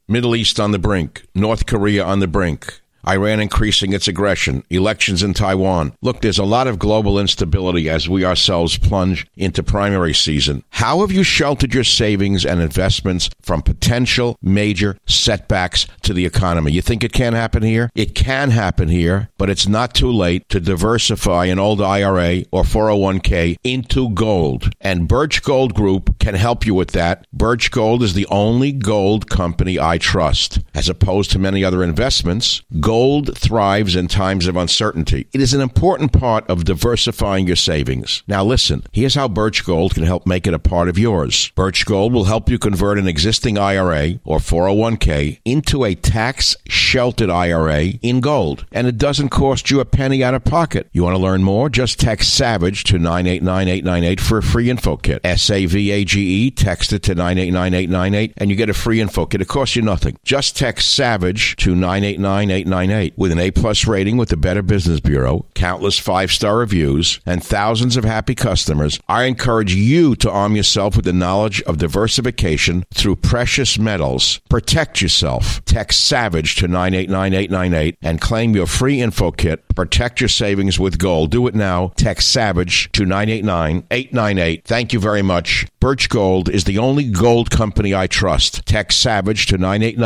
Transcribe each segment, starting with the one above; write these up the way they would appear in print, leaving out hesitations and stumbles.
Middle East on the brink. North Korea on the brink. Iran increasing its aggression, elections in Taiwan. Look, there's a lot of global instability as we ourselves plunge into primary season. How have you sheltered your savings and investments from potential major setbacks to the economy? You think it can't happen here? It can happen here, but it's not too late to diversify an old IRA or 401k into gold. And Birch Gold Group can help you with that. Birch Gold is the only gold company I trust. As opposed to many other investments, gold thrives in times of uncertainty. It is an important part of diversifying your savings. Now listen, here's how Birch Gold can help make it a part of yours. Birch Gold will help you convert an existing IRA or 401k into a tax-sheltered IRA in gold. And it doesn't cost you a penny out of pocket. You want to learn more? Just text SAVAGE to 989898 for a free info kit. SAVAGE, text it to 989898 and you get a free info kit. It costs you nothing. Just text SAVAGE to 989898. With an A-plus rating with the Better Business Bureau, countless 5-star reviews, and thousands of happy customers, I encourage you to arm yourself with the knowledge of diversification through precious metals. Protect yourself. Text SAVAGE to 989898 and claim your free info kit. Protect your savings with gold. Do it now. Text SAVAGE to 989898. Thank you very much. Birch Gold is the only gold company I trust. Text SAVAGE to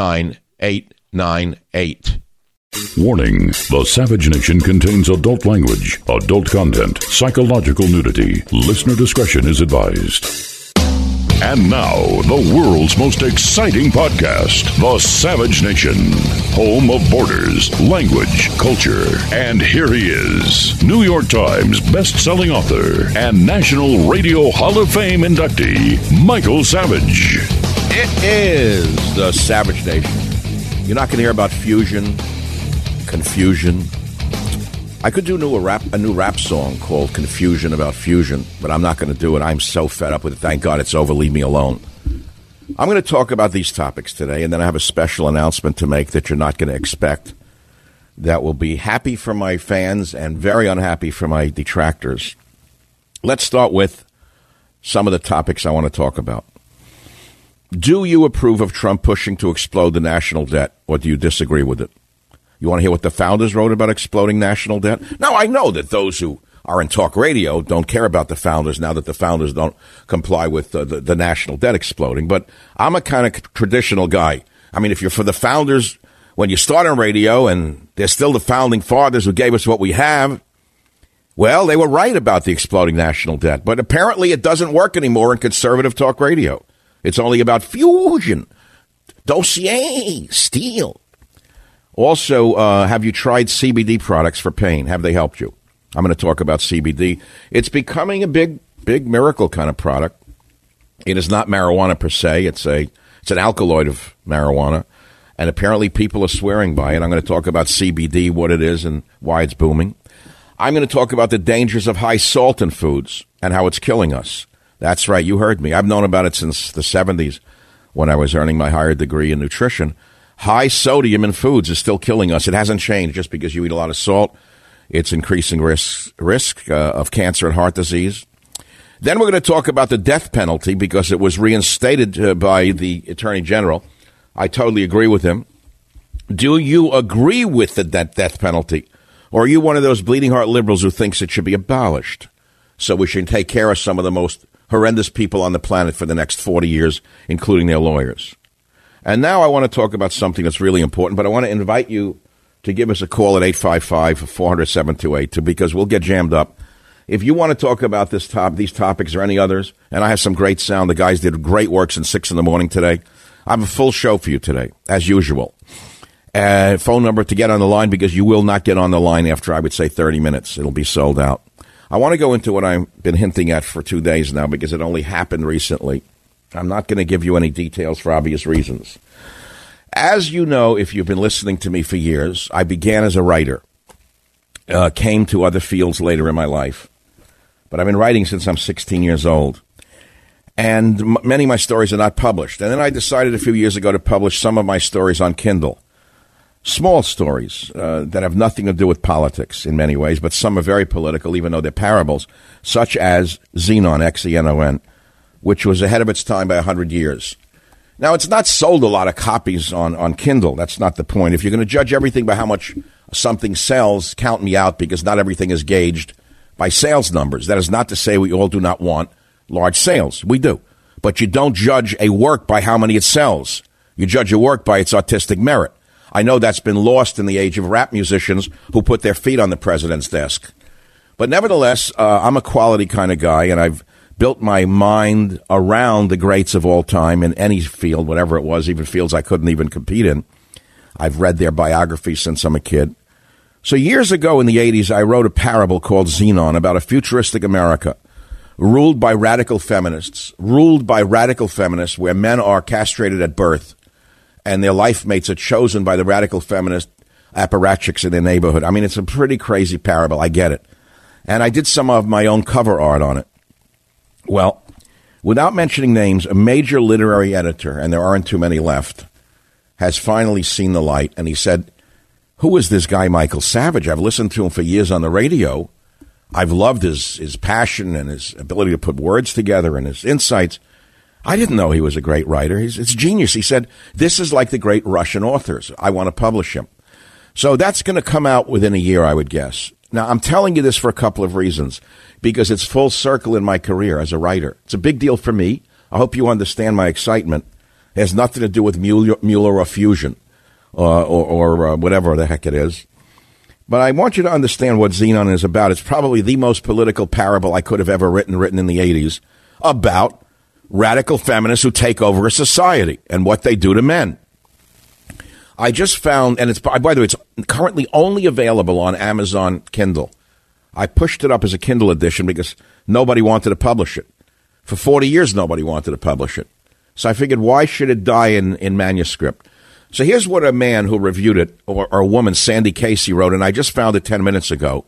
989898. Warning, the Savage Nation contains adult language, adult content, psychological nudity. Listener discretion is advised. And now, the world's most exciting podcast, The Savage Nation, home of borders, language, culture. And here he is, New York Times best-selling author and National Radio Hall of Fame inductee, Michael Savage. It is The Savage Nation. You're not going to hear about fusion, confusion. I could do a new rap song called Confusion About Fusion, but I'm not going to do it. I'm so fed up with it. Thank God it's over. Leave me alone. I'm going to talk about these topics today, and then I have a special announcement to make that you're not going to expect that will be happy for my fans and very unhappy for my detractors. Let's start with some of the topics I want to talk about. Do you approve of Trump pushing to explode the national debt, or do you disagree with it? You want to hear what the founders wrote about exploding national debt? Now, I know that those who are in talk radio don't care about the founders now that the founders don't comply with the national debt exploding. But I'm a kind of traditional guy. I mean, if you're for the founders, when you start on radio and they're still the founding fathers who gave us what we have, well, they were right about the exploding national debt. But apparently it doesn't work anymore in conservative talk radio. It's only about fusion, dossier, steel. Also, have you tried CBD products for pain? Have they helped you? I'm going to talk about CBD. It's becoming a big miracle kind of product. It is not marijuana per se. It's an alkaloid of marijuana. And apparently people are swearing by it. I'm going to talk about CBD, what it is, and why it's booming. I'm going to talk about the dangers of high salt in foods and how it's killing us. That's right. You heard me. I've known about it since the 70s when I was earning my higher degree in nutrition. High sodium in foods is still killing us. It hasn't changed just because you eat a lot of salt. It's increasing risk of cancer and heart disease. Then we're going to talk about the death penalty because it was reinstated by the Attorney General. I totally agree with him. Do you agree with that death penalty? Or are you one of those bleeding heart liberals who thinks it should be abolished? So we should take care of some of the most horrendous people on the planet for the next 40 years, including their lawyers. And now I want to talk about something that's really important, but I want to invite you to give us a call at 855-400-7282 because we'll get jammed up. If you want to talk about these topics or any others, and I have some great sound. The guys did great work since 6 in the morning today. I have a full show for you today, as usual. Phone number to get on the line because you will not get on the line after, I would say, 30 minutes. It'll be sold out. I want to go into what I've been hinting at for 2 days now because it only happened recently. I'm not going to give you any details for obvious reasons. As you know, if you've been listening to me for years, I began as a writer, came to other fields later in my life. But I've been writing since I'm 16 years old. And many of my stories are not published. And then I decided a few years ago to publish some of my stories on Kindle. Small stories that have nothing to do with politics in many ways, but some are very political, even though they're parables, such as Xenon, Xenon, which was ahead of its time by 100 years. Now, it's not sold a lot of copies on Kindle. That's not the point. If you're going to judge everything by how much something sells, count me out, because not everything is gauged by sales numbers. That is not to say we all do not want large sales. We do. But you don't judge a work by how many it sells. You judge a work by its artistic merit. I know that's been lost in the age of rap musicians who put their feet on the president's desk. But nevertheless, I'm a quality kind of guy, and I've built my mind around the greats of all time in any field, whatever it was, even fields I couldn't even compete in. I've read their biographies since I'm a kid. So years ago in the 80s, I wrote a parable called Xenon about a futuristic America ruled by radical feminists, where men are castrated at birth and their life mates are chosen by the radical feminist apparatchiks in their neighborhood. I mean, it's a pretty crazy parable. I get it. And I did some of my own cover art on it. Well, without mentioning names, a major literary editor, and there aren't too many left, has finally seen the light. And he said, who is this guy, Michael Savage? I've listened to him for years on the radio. I've loved his passion and his ability to put words together and his insights. I didn't know he was a great writer. It's genius. He said, this is like the great Russian authors. I want to publish him. So that's going to come out within a year, I would guess. Now, I'm telling you this for a couple of reasons, because it's full circle in my career as a writer. It's a big deal for me. I hope you understand my excitement. It has nothing to do with Mueller or fusion or whatever the heck it is. But I want you to understand what Xenon is about. It's probably the most political parable I could have ever written in the 80s, about radical feminists who take over a society and what they do to men. I just found, and it's, by the way, it's currently only available on Amazon Kindle. I pushed it up as a Kindle edition because nobody wanted to publish it. For 40 years, nobody wanted to publish it. So I figured, why should it die in manuscript? So here's what a man who reviewed it, or a woman, Sandy Casey, wrote, and I just found it 10 minutes ago,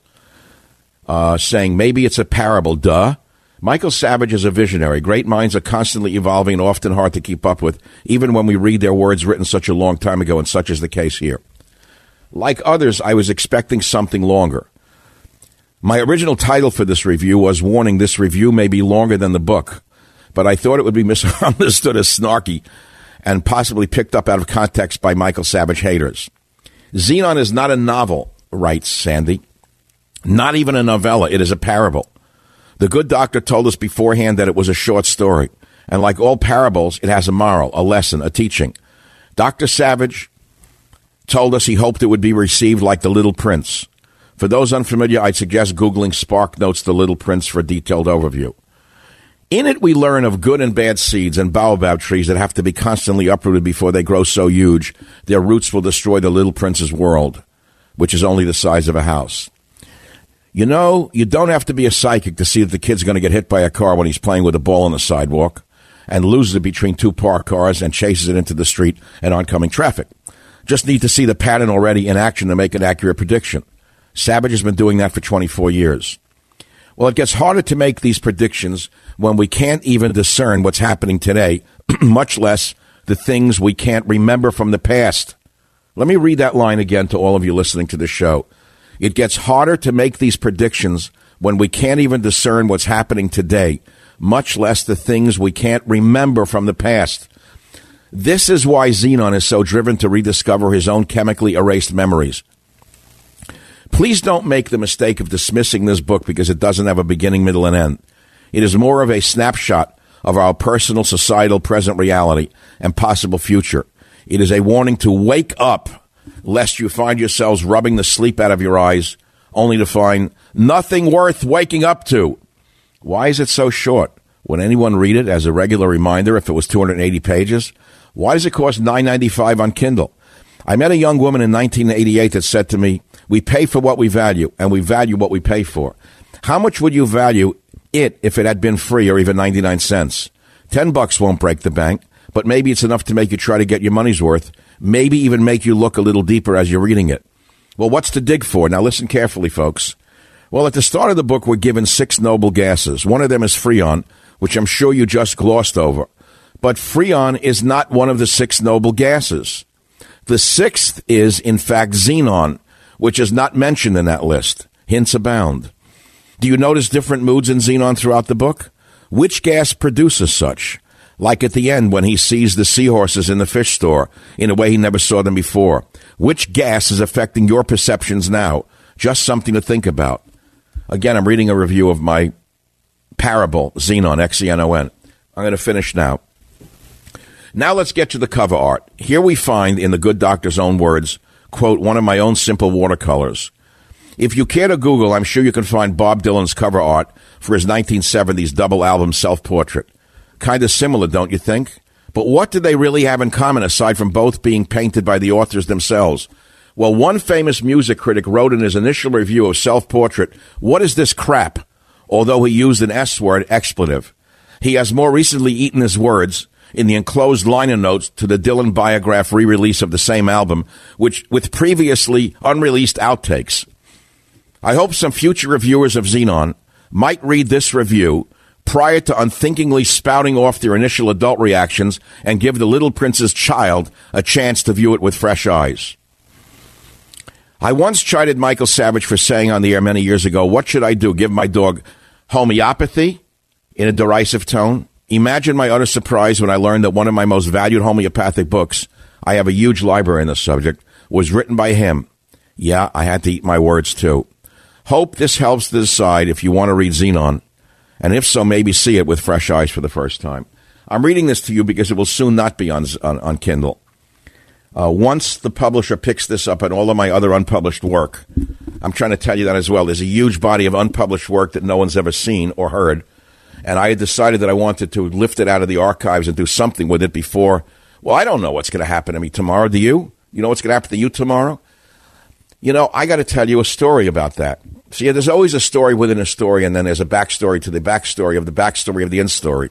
saying, maybe it's a parable, duh. Michael Savage is a visionary. Great minds are constantly evolving and often hard to keep up with, even when we read their words written such a long time ago, and such is the case here. Like others, I was expecting something longer. My original title for this review was, warning, this review may be longer than the book, but I thought it would be misunderstood as snarky and possibly picked up out of context by Michael Savage haters. Xenon is not a novel, writes Sandy. Not even a novella. It is a parable. The good doctor told us beforehand that it was a short story. And like all parables, it has a moral, a lesson, a teaching. Dr. Savage told us he hoped it would be received like The Little Prince. For those unfamiliar, I'd suggest Googling Spark Notes The Little Prince for a detailed overview. In it, we learn of good and bad seeds and baobab trees that have to be constantly uprooted before they grow so huge their roots will destroy the little prince's world, which is only the size of a house. You know, you don't have to be a psychic to see that the kid's going to get hit by a car when he's playing with a ball on the sidewalk and loses it between two parked cars and chases it into the street and oncoming traffic. Just need to see the pattern already in action to make an accurate prediction. Savage has been doing that for 24 years. Well, it gets harder to make these predictions when we can't even discern what's happening today, much less the things we can't remember from the past. Let me read that line again to all of you listening to the show. It gets harder to make these predictions when we can't even discern what's happening today, much less the things we can't remember from the past. This is why Xenon is so driven to rediscover his own chemically erased memories. Please don't make the mistake of dismissing this book because it doesn't have a beginning, middle, and end. It is more of a snapshot of our personal, societal, present reality and possible future. It is a warning to wake up, lest you find yourselves rubbing the sleep out of your eyes, only to find nothing worth waking up to. Why is it so short? Would anyone read it as a regular reminder if it was 280 pages? Why does it cost $9.95 on Kindle? I met a young woman in 1988 that said to me, we pay for what we value, and we value what we pay for. How much would you value it if it had been free or even 99 cents? $10 won't break the bank, but maybe it's enough to make you try to get your money's worth, maybe even make you look a little deeper as you're reading it. Well, what's to dig for? Now listen carefully, folks. Well, at the start of the book, we're given 6 noble gases. One of them is Freon, which I'm sure you just glossed over. But Freon is not one of the 6 noble gases. The 6th is, in fact, xenon, which is not mentioned in that list. Hints abound. Do you notice different moods in xenon throughout the book? Which gas produces such? Like at the end when he sees the seahorses in the fish store in a way he never saw them before. Which gas is affecting your perceptions now? Just something to think about. Again, I'm reading a review of my parable, Xenon, Xenon. I'm going to finish now. Now let's get to the cover art. Here we find, in the good doctor's own words, quote, one of my own simple watercolors. If you care to Google, I'm sure you can find Bob Dylan's cover art for his 1970s double album Self-Portrait. Kind of similar, don't you think? But what do they really have in common aside from both being painted by the authors themselves? Well, one famous music critic wrote in his initial review of Self-Portrait, "What is this crap?" Although he used an S-word expletive. He has more recently eaten his words in the enclosed liner notes to the Dylan Biograph re-release of the same album, which with previously unreleased outtakes. I hope some future reviewers of Xenon might read this review prior to unthinkingly spouting off their initial adult reactions and give the Little Prince's child a chance to view it with fresh eyes. I once chided Michael Savage for saying on the air many years ago, "What should I do? Give my dog homeopathy?" in a derisive tone. Imagine my utter surprise when I learned that one of my most valued homeopathic books, I have a huge library in the subject, was written by him. Yeah, I had to eat my words too. Hope this helps to decide if you want to read Xenon, and if so, maybe see it with fresh eyes for the first time. I'm reading this to you because it will soon not be on Kindle. Once the publisher picks this up and all of my other unpublished work, I'm trying to tell you that as well. There's a huge body of unpublished work that no one's ever seen or heard. And I had decided that I wanted to lift it out of the archives and do something with it before. Well, I don't know what's going to happen to me tomorrow. Do you? You know what's going to happen to you tomorrow? You know, I got to tell you a story about that. See, there's always a story within a story, and then there's a backstory to the backstory of the end story.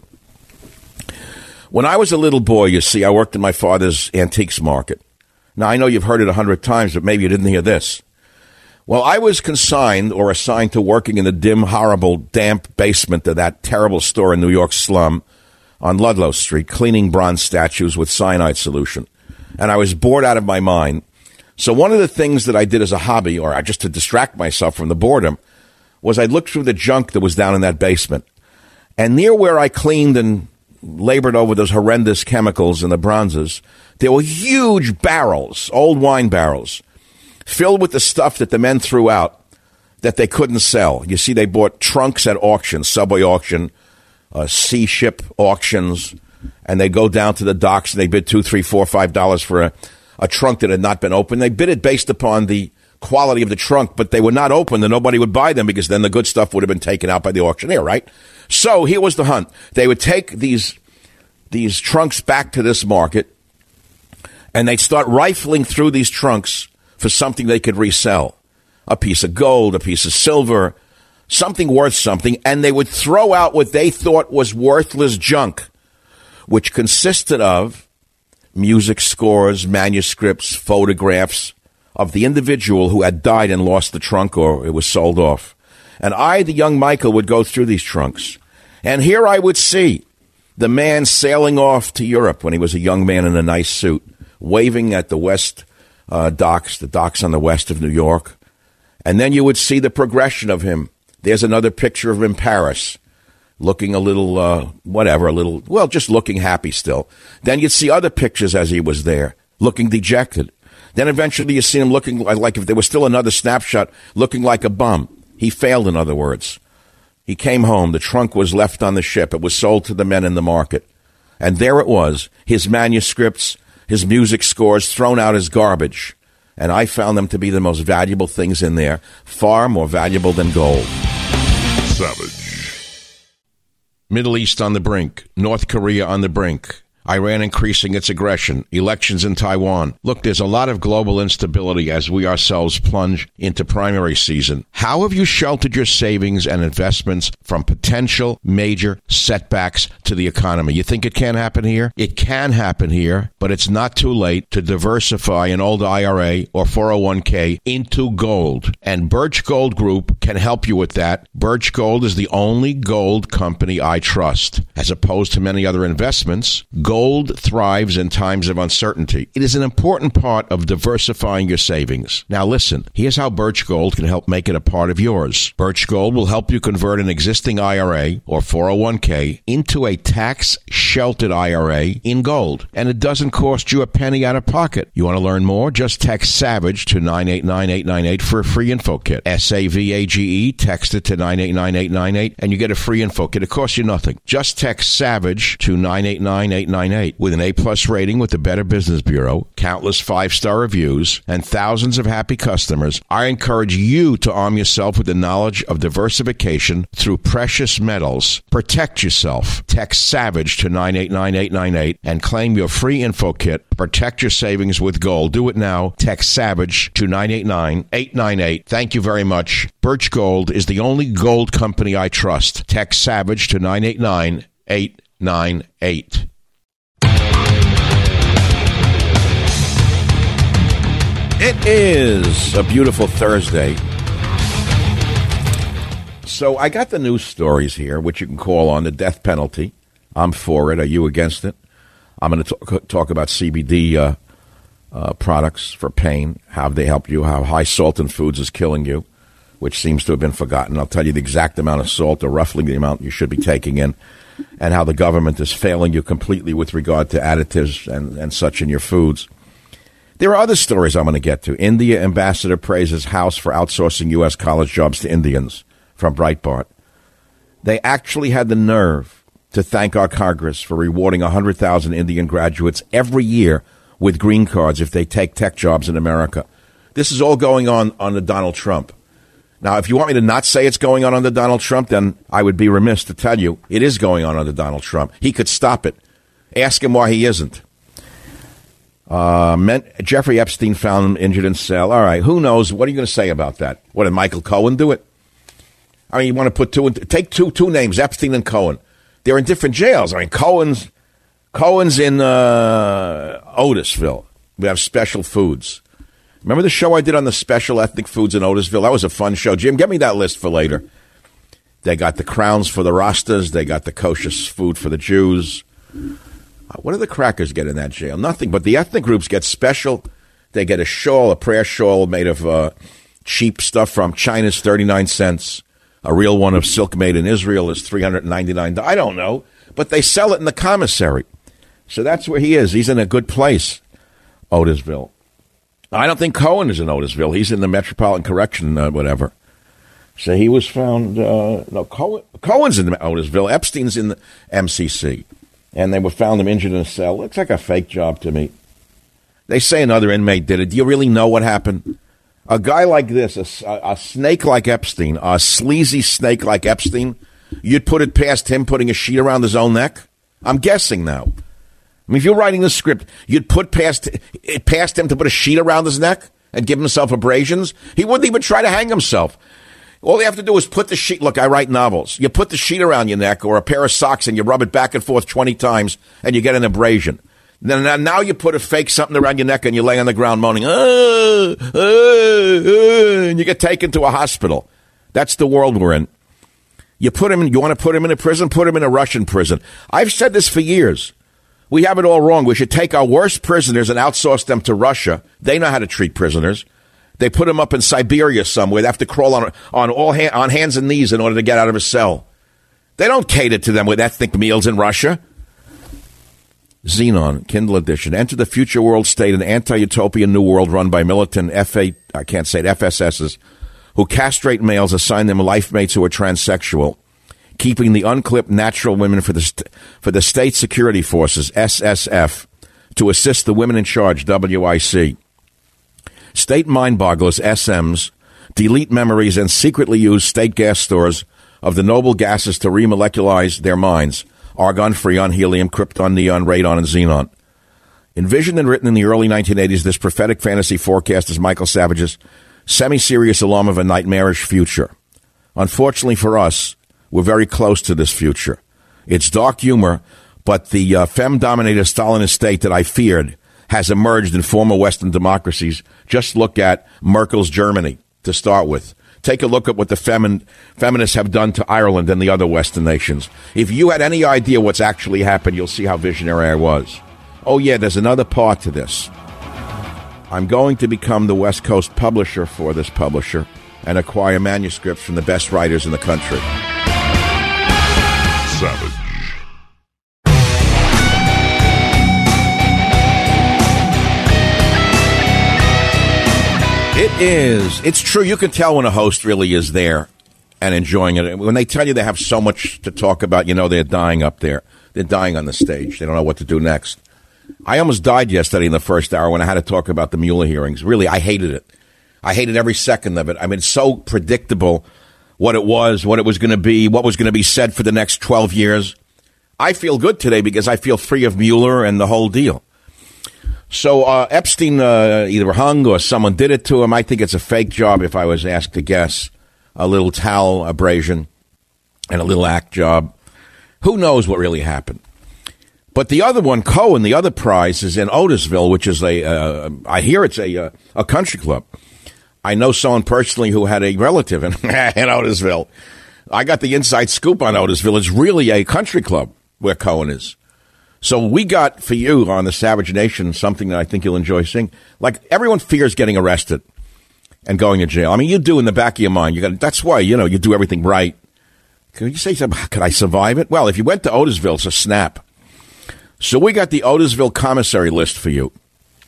When I was a little boy, you see, I worked in my father's antiques market. Now, I know you've heard it 100 times, but maybe you didn't hear this. Well, I was consigned or assigned to working in the dim, horrible, damp basement of that terrible store in New York's slum on Ludlow Street, cleaning bronze statues with cyanide solution. And I was bored out of my mind. So one of the things that I did as a hobby, or just to distract myself from the boredom, was I'd look through the junk that was down in that basement. And near where I cleaned and labored over those horrendous chemicals in the bronzes, there were huge barrels, old wine barrels, filled with the stuff that the men threw out that they couldn't sell. You see, they bought trunks at auctions, subway auction, sea ship auctions, and they go down to the docks and they bid $2, $3, $4, $5 for a trunk that had not been opened. They bid it based upon the quality of the trunk, but they were not open and nobody would buy them because then the good stuff would have been taken out by the auctioneer, right? So here was the hunt. They would take these trunks back to this market and they'd start rifling through these trunks for something they could resell. A piece of gold, a piece of silver, something worth something, and they would throw out what they thought was worthless junk, which consisted of music scores, manuscripts, photographs of the individual who had died and lost the trunk or it was sold off. And I, the young Michael, would go through these trunks. And here I would see the man sailing off to Europe when he was a young man in a nice suit, waving at the west docks, the docks on the west of New York. And then you would see the progression of him. There's another picture of him in Paris, looking a little, just looking happy still. Then you'd see other pictures as he was there, looking dejected. Then eventually you see him looking like if there was still another snapshot, looking like a bum. He failed, in other words. He came home. The trunk was left on the ship. It was sold to the men in the market. And there it was, his manuscripts, his music scores thrown out as garbage. And I found them to be the most valuable things in there, far more valuable than gold. Savage. Middle East on the brink. North Korea on the brink. Iran increasing its aggression. Elections in Taiwan. Look, there's a lot of global instability as we ourselves plunge into primary season. How have you sheltered your savings and investments from potential major setbacks to the economy? You think it can happen here? It can happen here, but it's not too late to diversify an old IRA or 401k into gold. And Birch Gold Group can help you with that. Birch Gold is the only gold company I trust. As opposed to many other investments, gold Gold thrives in times of uncertainty. It is an important part of diversifying your savings. Now listen, here's how Birch Gold can help make it a part of yours. Birch Gold will help you convert an existing IRA or 401k into a tax-sheltered IRA in gold. And it doesn't cost you a penny out of pocket. You want to learn more? Just text SAVAGE to 989898 for a free info kit. SAVAGE, text it to 989898 and you get a free info kit. It costs you nothing. Just text SAVAGE to 989898. With an A-plus rating with the Better Business Bureau, countless 5-star reviews, and thousands of happy customers, I encourage you to arm yourself with the knowledge of diversification through precious metals. Protect yourself. Text SAVAGE to 989898 and claim your free info kit. Protect your savings with gold. Do it now. Text SAVAGE to 989898. Thank you very much. Birch Gold is the only gold company I trust. Text SAVAGE to 989898. It is a beautiful Thursday. So I got the news stories here, which you can call on the death penalty. I'm for it. Are you against it? I'm going to talk about CBD products for pain, how they help you, how high salt in foods is killing you, which seems to have been forgotten. I'll tell you the exact amount of salt, or roughly the amount you should be taking in, and how the government is failing you completely with regard to additives and such in your foods. There are other stories I'm going to get to. India ambassador praises House for outsourcing U.S. college jobs to Indians, from Breitbart. They actually had the nerve to thank our Congress for rewarding 100,000 Indian graduates every year with green cards if they take tech jobs in America. This is all going on under Donald Trump. Now, if you want me to not say it's going on under Donald Trump, then I would be remiss to tell you it is going on under Donald Trump. He could stop it. Ask him why he isn't. Jeffrey Epstein found injured in cell. All right, who knows? What are you going to say about that? What, did Michael Cohen do it? I mean, you want to put take two names, Epstein and Cohen. They're in different jails. I mean, Cohen's in Otisville. We have Special Foods. Remember the show I did on the special ethnic foods in Otisville? That was a fun show. Jim, get me that list for later. They got the crowns for the Rastas. They got the kosher food for the Jews. What do the crackers get in that jail? Nothing, but the ethnic groups get special. They get a shawl, a prayer shawl made of cheap stuff from China's 39 cents. A real one of silk made in Israel is $399. I don't know, but they sell it in the commissary. So that's where he is. He's in a good place, Otisville. I don't think Cohen is in Otisville. He's in the Metropolitan Correction, whatever. So he was found, Cohen's in Otisville. Epstein's in the MCC. And they were found him injured in a cell. Looks like a fake job to me. They say another inmate did it. Do you really know what happened? A guy like this, a snake like Epstein, a sleazy snake like Epstein, you'd put it past him putting a sheet around his own neck? I'm guessing now. I mean, if you're writing the script, you'd put past him to put a sheet around his neck and give himself abrasions? He wouldn't even try to hang himself. All you have to do is put the sheet. Look, I write novels. You put the sheet around your neck or a pair of socks and you rub it back and forth 20 times and you get an abrasion. Now you put a fake something around your neck and you lay on the ground moaning, and you get taken to a hospital. That's the world we're in. You want to put him in a prison? Put him in a Russian prison. I've said this for years. We have it all wrong. We should take our worst prisoners and outsource them to Russia. They know how to treat prisoners. They put them up in Siberia somewhere. They have to crawl on hands and knees in order to get out of a cell. They don't cater to them with ethnic meals in Russia. Xenon, Kindle edition. Enter the future world state, an anti-utopian new world run by militant FSSs who castrate males, assign them life mates who are transsexual, keeping the unclipped natural women for the State Security Forces, SSF, to assist the women in charge, WIC. State mind-bogglers, SMs, delete memories and secretly use state gas stores of the noble gases to remolecularize their minds. Argon, freon, helium, krypton, neon, radon, and xenon. Envisioned and written in the early 1980s, this prophetic fantasy forecast is Michael Savage's semi-serious alarm of a nightmarish future. Unfortunately for us, we're very close to this future. It's dark humor, but the femme-dominated Stalinist state that I feared has emerged in former Western democracies. Just look at Merkel's Germany to start with. Take a look at what the feminists have done to Ireland and the other Western nations. If you had any idea what's actually happened, you'll see how visionary I was. Oh, yeah, there's another part to this. I'm going to become the West Coast publisher for this publisher and acquire manuscripts from the best writers in the country. Savage. It's true. You can tell when a host really is there and enjoying it. When they tell you they have so much to talk about, you know they're dying up there. They're dying on the stage. They don't know what to do next. I almost died yesterday in the first hour when I had to talk about the Mueller hearings. Really, I hated it. I hated every second of it. I mean, it's so predictable what it was going to be, what was going to be said for the next 12 years. I feel good today because I feel free of Mueller and the whole deal. So Epstein either hung or someone did it to him. I think it's a fake job if I was asked to guess. A little towel abrasion and a little act job. Who knows what really happened? But the other one, Cohen, the other prize is in Otisville, which is I hear it's a country club. I know someone personally who had a relative in Otisville. I got the inside scoop on Otisville. It's really a country club where Cohen is. So we got for you on the Savage Nation something that I think you'll enjoy seeing. Like, everyone fears getting arrested and going to jail. I mean, you do in the back of your mind. That's why, you do everything right. Can you say something? Could I survive it? Well, if you went to Otisville, it's a snap. So we got the Otisville commissary list for you.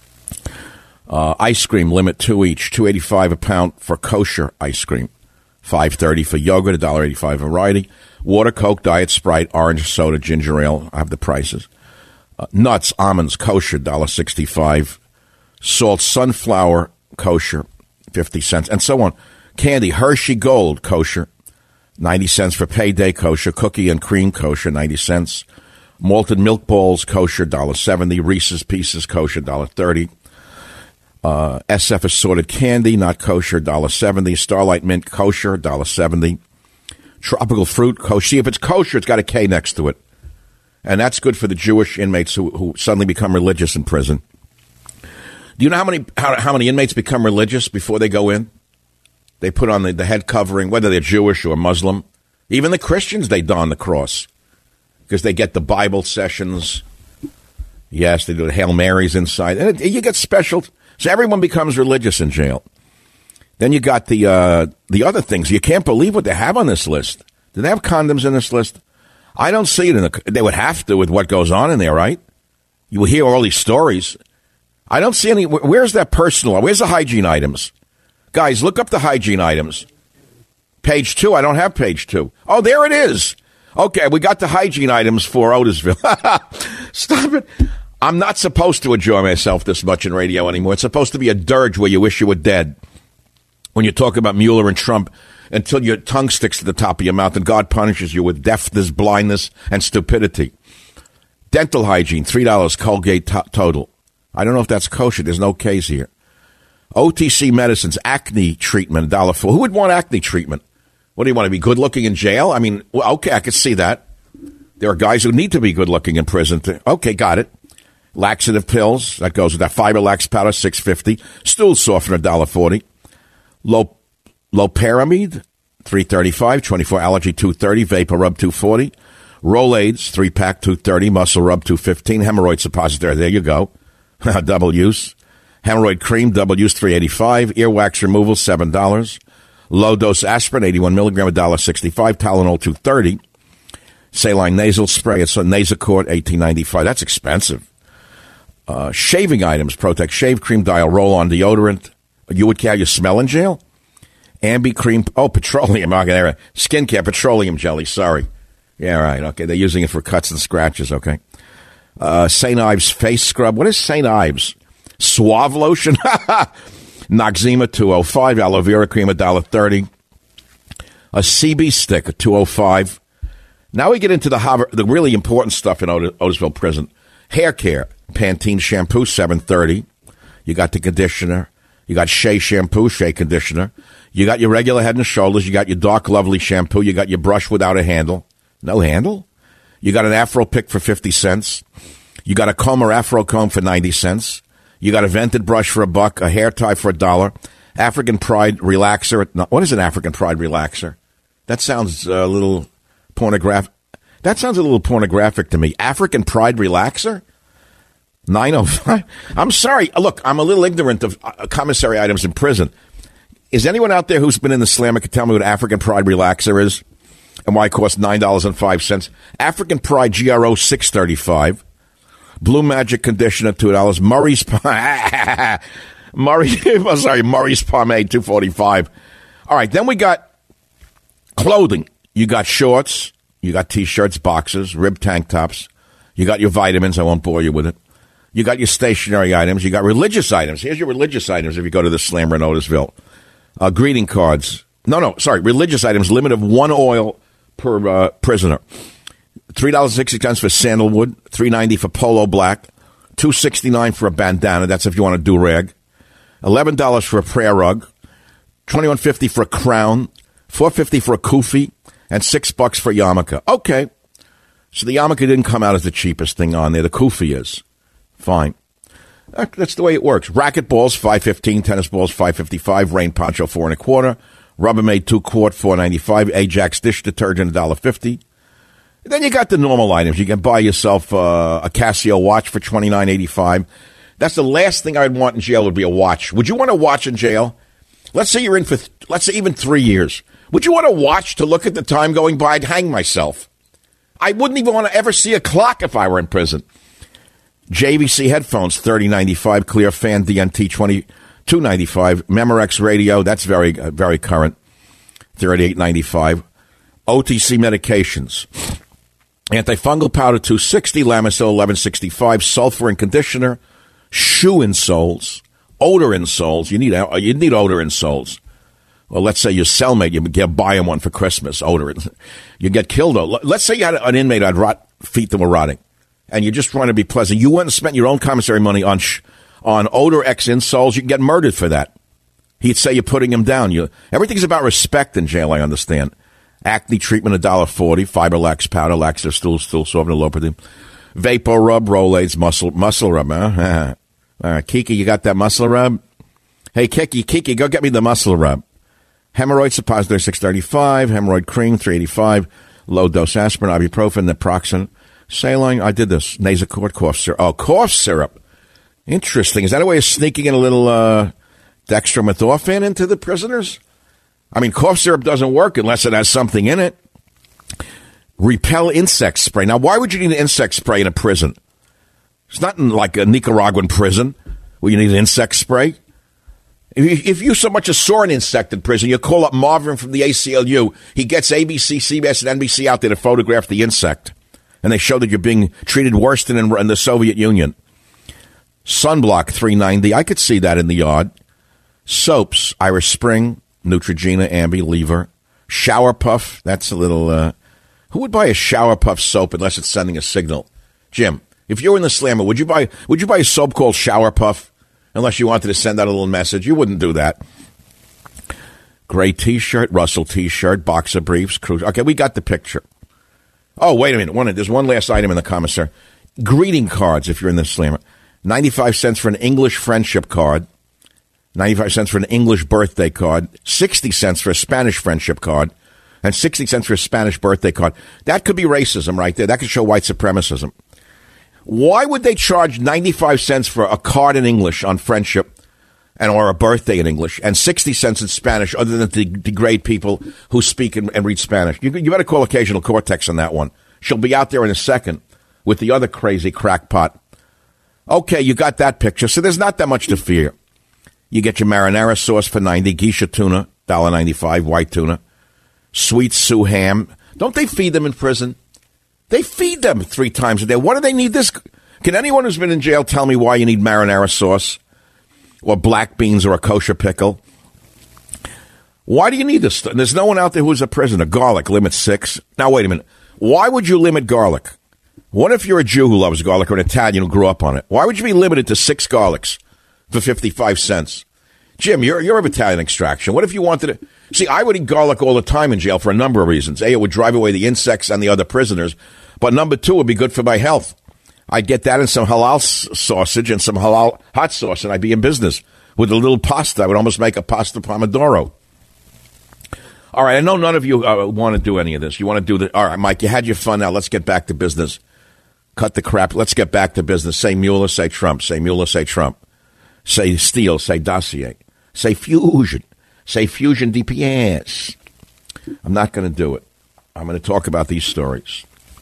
Ice cream, limit 2 each, $2.85 a pound for kosher ice cream, $5.30 for yogurt, $1.85 a variety. Water, Coke, Diet Sprite, orange soda, ginger ale. I have the prices. Nuts, almonds, kosher, $1.65. Salt, sunflower, kosher, 50 cents, and so on. Candy, Hershey Gold, kosher, 90 cents for Payday, kosher. Cookie and cream, kosher, 90 cents. Malted milk balls, kosher, $1.70. Reese's Pieces, kosher, $1.30. SF assorted candy, not kosher, $1.70. Starlight Mint, kosher, $1.70. Tropical fruit, kosher. See, if it's kosher, it's got a K next to it. And that's good for the Jewish inmates who suddenly become religious in prison. Do you know how many inmates become religious before they go in? They put on the head covering, whether they're Jewish or Muslim. Even the Christians, they don the cross because they get the Bible sessions. Yes, they do the Hail Marys inside. And you get special. So everyone becomes religious in jail. Then you got the other things. You can't believe what they have on this list. Do they have condoms in this list? I don't see it they would have to with what goes on in there, right? You will hear all these stories. I don't see any. Where's that personal? Where's the hygiene items? Guys, look up the hygiene items. Page 2. I don't have page 2. Oh, there it is. Okay, we got the hygiene items for Otisville. Stop it. I'm not supposed to enjoy myself this much in radio anymore. It's supposed to be a dirge where you wish you were dead when you talk about Mueller and Trump until your tongue sticks to the top of your mouth and God punishes you with deafness, blindness, and stupidity. Dental hygiene, $3 Colgate total. I don't know if that's kosher. There's no K's here. OTC medicines, acne treatment, $1.04. Who would want acne treatment? What do you want to be good looking in jail? I mean, well, okay, I can see that. There are guys who need to be good looking in prison. Okay, got it. Laxative pills, that goes with that. Fiber Lax powder, $6.50. Stool softener, $1.40. Loperamide, $3.35. 24 allergy, $2.30. Vapor Rub, $2.40. Rolaids, 3-pack, $2.30. Muscle Rub, $2.15. Hemorrhoid suppository, there you go. Double use. Hemorrhoid cream, double use, $3.85. Earwax removal, $7. Low dose aspirin, 81 milligram, $1.65. Tylenol, $2.30. Saline nasal spray, it's a Nasacort, $18.95. That's expensive. Shaving items, Protect Shave Cream, Dial Roll-On deodorant. You would carry your smell in jail? Ambi Cream, petroleum, okay, skincare, petroleum jelly, sorry. Yeah, right, okay, they're using it for cuts and scratches, okay. St. Ives face scrub. What is St. Ives? Suave lotion? Noxzema, $2.05. Aloe vera cream, $1.30. A CB stick, $2.05. Now we get into the really important stuff in Otisville Prison. Hair care, Pantene shampoo, $7.30. You got the conditioner. You got Shea shampoo, Shea conditioner. You got your regular Head and Shoulders. You got your Dark Lovely shampoo. You got your brush without a handle. No handle? You got an Afro pick for 50 cents. You got a comb or Afro comb for 90 cents. You got a vented brush for $1, a hair tie for $1, African Pride relaxer. What is an African Pride relaxer? That sounds a little pornographic. That sounds a little pornographic to me. African Pride relaxer? 905. I'm sorry. Look, I'm a little ignorant of commissary items in prison. Is anyone out there who's been in the slammer can tell me what African Pride relaxer is and why it costs $9.05? African Pride GRO $6.35. Blue Magic conditioner $2. Murray's Murray's pomade $2.45. All right, then we got clothing. You got shorts, you got T-shirts, boxers, rib tank tops. You got your vitamins. I won't bore you with it. You got your stationary items. You got religious items. Here's your religious items if you go to the Slammer in Otisville. Greeting cards. Religious items. Limit of 1 oil per prisoner. $3.60 for sandalwood. $3.90 for polo black. $2.69 for a bandana. That's if you want a do-rag. $11 for a prayer rug. $21.50 for a crown. $4.50 for a kufi. And $6 for a yarmulke. Okay. So the yarmulke didn't come out as the cheapest thing on there. The kufi is. Fine. That's the way it works. Racket balls, $5.15. Tennis balls, $5.55. Rain poncho, $4.25. Rubbermaid 2 quart, $4.95. Ajax dish detergent, $1.50. Then you got the normal items. You can buy yourself a Casio watch for $29.85. That's the last thing I'd want in jail would be a watch. Would you want a watch in jail? Let's say you're in for, let's say even 3 years. Would you want a watch to look at the time going by? I'd hang myself. I wouldn't even want to ever see a clock if I were in prison. JVC headphones, $30.95. Clear fan DNT, $22.95. Memorex radio, that's very very current, $38.95. OTC medications. Antifungal powder, $2.60. Lamisil, $11.65. Sulfur and conditioner. Shoe insoles. Odor insoles. You need odor insoles. Well, let's say your cellmate, you buy him one for Christmas. Odor. You get killed. Let's say you had an inmate who had feet that were rotting, and you just want to be pleasant. You went and spent your own commissary money on Odor X insoles. You can get murdered for that. He'd say you're putting him down. Everything's about respect in jail, I understand. Acne treatment, $1.40. Fiberlax powder, laxative stool soft, and Lopidem. Vapor rub, Rolaids, muscle rub. All right, Kiki, you got that muscle rub? Hey, Kiki, go get me the muscle rub. Hemorrhoid suppository, $6.35. Hemorrhoid cream, $3.85. Low dose aspirin, ibuprofen, naproxen, saline. I did this. Nasacort, cough syrup. Oh, cough syrup. Interesting. Is that a way of sneaking in a little dextromethorphan into the prisoners? I mean, cough syrup doesn't work unless it has something in it. Repel insect spray. Now, why would you need an insect spray in a prison? It's not in like a Nicaraguan prison where you need an insect spray. If you so much as saw an insect in prison, you call up Marvin from the ACLU. He gets ABC, CBS, and NBC out there to photograph the insect. And they show that you're being treated worse than in the Soviet Union. Sunblock, $3.90. I could see that in the yard. Soaps, Irish Spring, Neutrogena, Ambi, Lever. Shower Puff, that's a little... who would buy a Shower Puff soap unless it's sending a signal? Jim, if you were in the Slammer, would you buy a soap called Shower Puff? Unless you wanted to send out a little message. You wouldn't do that. Gray T-shirt, Russell T-shirt, boxer briefs, cruise. Okay, we got the picture. Oh, wait a minute. There's one last item in the commissary. Greeting cards, if you're in the Slammer. 95 cents for an English friendship card. 95 cents for an English birthday card. 60 cents for a Spanish friendship card. And 60 cents for a Spanish birthday card. That could be racism right there. That could show white supremacism. Why would they charge 95 cents for a card in English on friendship or a birthday in English and 60 cents in Spanish other than to degrade people who speak and read Spanish? You better call Occasional Cortex on that one. She'll be out there in a second with the other crazy crackpot. Okay, you got that picture. So there's not that much to fear. You get your marinara sauce for $90, geisha tuna, $1.95, white tuna, sweet Sioux ham. Don't they feed them in prison? They feed them 3 times a day. Why do they need this? Can anyone who's been in jail tell me why you need marinara sauce or black beans or a kosher pickle? Why do you need this? There's no one out there who's a prisoner. Garlic, limit 6. Now, wait a minute. Why would you limit garlic? What if you're a Jew who loves garlic or an Italian who grew up on it? Why would you be limited to 6 garlics for 55 cents? Jim, you're of Italian extraction. What if you wanted to... See, I would eat garlic all the time in jail for a number of reasons. A, it would drive away the insects and the other prisoners. But number 2, it would be good for my health. I'd get that and some halal sausage and some halal hot sauce, and I'd be in business. With a little pasta, I would almost make a pasta pomodoro. All right, I know none of you want to do any of this. You want to do the... All right, Mike, you had your fun. Now let's get back to business. Cut the crap. Let's get back to business. Say Mueller, say Trump. Say Mueller, say Trump. Say Steele, say dossier. Say fusion. Say fusion DPS. I'm not going to do it. I'm going to talk about these stories.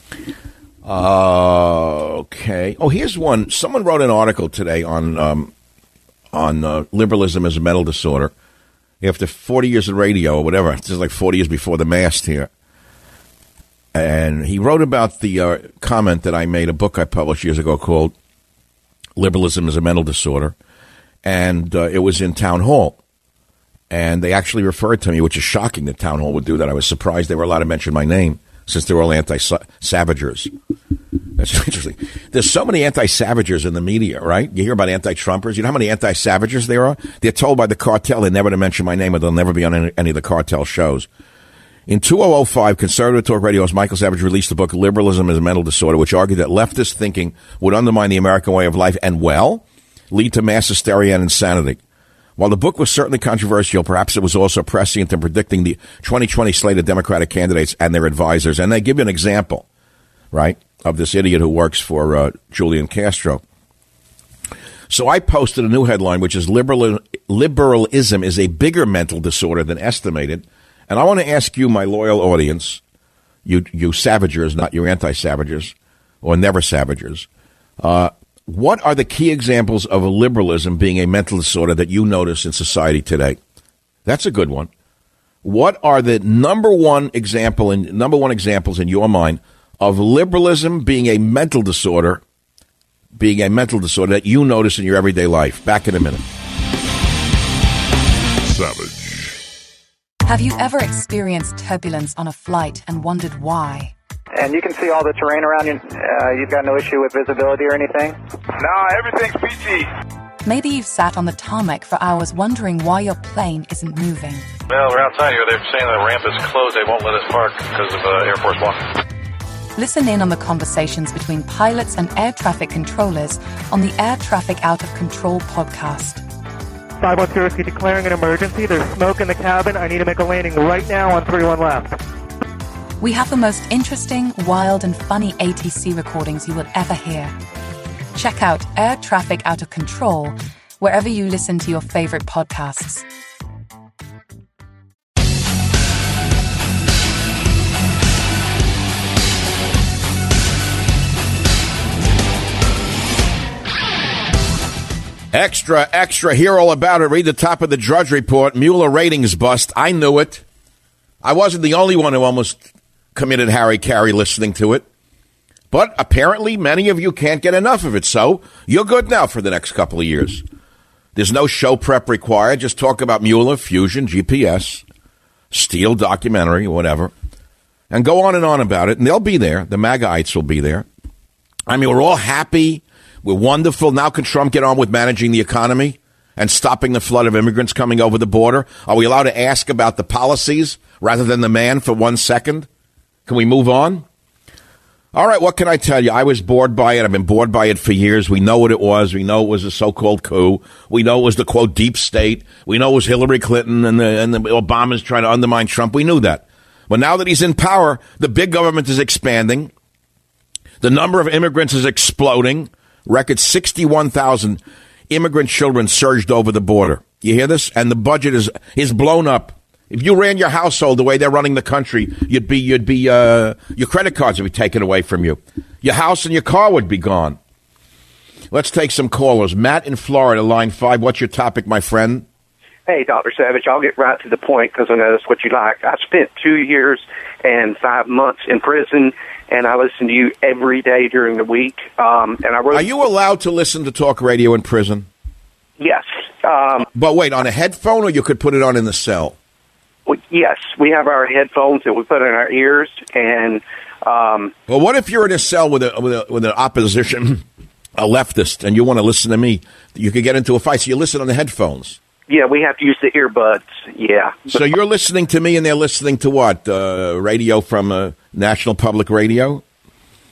Okay. Oh, here's one. Someone wrote an article today on liberalism as a mental disorder. After 40 years of radio or whatever, this is like 40 years before the mast here. And he wrote about the comment that I made, a book I published years ago called Liberalism as a Mental Disorder. And it was in Town Hall. And they actually referred to me, which is shocking that Town Hall would do that. I was surprised they were allowed to mention my name, since they were all anti-savagers. That's interesting. There's so many anti-savagers in the media, right? You hear about anti-Trumpers. You know how many anti-savagers there are? They're told by the cartel they're never to mention my name, or they'll never be on any of the cartel shows. In 2005, Conservative Talk Radio's Michael Savage released the book Liberalism as a Mental Disorder, which argued that leftist thinking would undermine the American way of life and, well, lead to mass hysteria and insanity. While the book was certainly controversial, perhaps it was also prescient in predicting the 2020 slate of Democratic candidates and their advisors. And they give you an example, right, of this idiot who works for Julian Castro. So I posted a new headline, which is Liberalism is a bigger mental disorder than estimated. And I want to ask you, my loyal audience, you savagers, not you anti-savagers or never savagers, what are the key examples of liberalism being a mental disorder that you notice in society today? That's a good one. What are the number one examples in your mind of liberalism being a mental disorder that you notice in your everyday life? Back in a minute. Savage. Have you ever experienced turbulence on a flight and wondered why? And you can see all the terrain around you. You've got no issue with visibility or anything? No, everything's PG. Maybe you've sat on the tarmac for hours wondering why your plane isn't moving. Well, we're outside here. They're saying the ramp is closed. They won't let us park because of Air Force One. Listen in on the conversations between pilots and air traffic controllers on the Air Traffic Out of Control podcast. 510 declaring an emergency. There's smoke in the cabin. I need to make a landing right now on 31 left. We have the most interesting, wild, and funny ATC recordings you will ever hear. Check out Air Traffic Out of Control wherever you listen to your favorite podcasts. Extra, extra, hear all about it. Read the top of the Drudge Report. Mueller ratings bust. I knew it. I wasn't the only one who almost committed Harry listening to it. But apparently many of you can't get enough of it, so you're good now for the next couple of years. There's no show prep required. Just talk about Mueller, Fusion, GPS, Steele documentary, whatever, and go on and on about it, and they'll be there. The MAGAites will be there. I mean, we're all happy. We're wonderful. Now can Trump get on with managing the economy and stopping the flood of immigrants coming over the border? Are we allowed to ask about the policies rather than the man for 1 second? Can we move on? All right, what can I tell you? I was bored by it. I've been bored by it for years. We know what it was. We know it was a so-called coup. We know it was the, quote, deep state. We know it was Hillary Clinton and the Obamas trying to undermine Trump. We knew that. But now that he's in power, the big government is expanding. The number of immigrants is exploding. Record 61,000 immigrant children surged over the border. You hear this? And the budget is blown up. If you ran your household the way they're running the country, you'd be your credit cards would be taken away from you. Your house and your car would be gone. Let's take some callers. Matt in Florida, line 5. What's your topic, my friend? Hey, Dr. Savage, I'll get right to the point because I know that's what you like. I spent 2 years and 5 months in prison, and I listen to you every day during the week. And I wrote. Are you allowed to listen to talk radio in prison? Yes. But wait, on a headphone, or you could put it on in the cell? Well, yes, we have our headphones that we put in our ears, and. Well, what if you're in a cell with an opposition, a leftist, and you want to listen to me? You could get into a fight, so you listen on the headphones. Yeah, we have to use the earbuds, yeah. So you're listening to me, and they're listening to what? Radio from National Public Radio?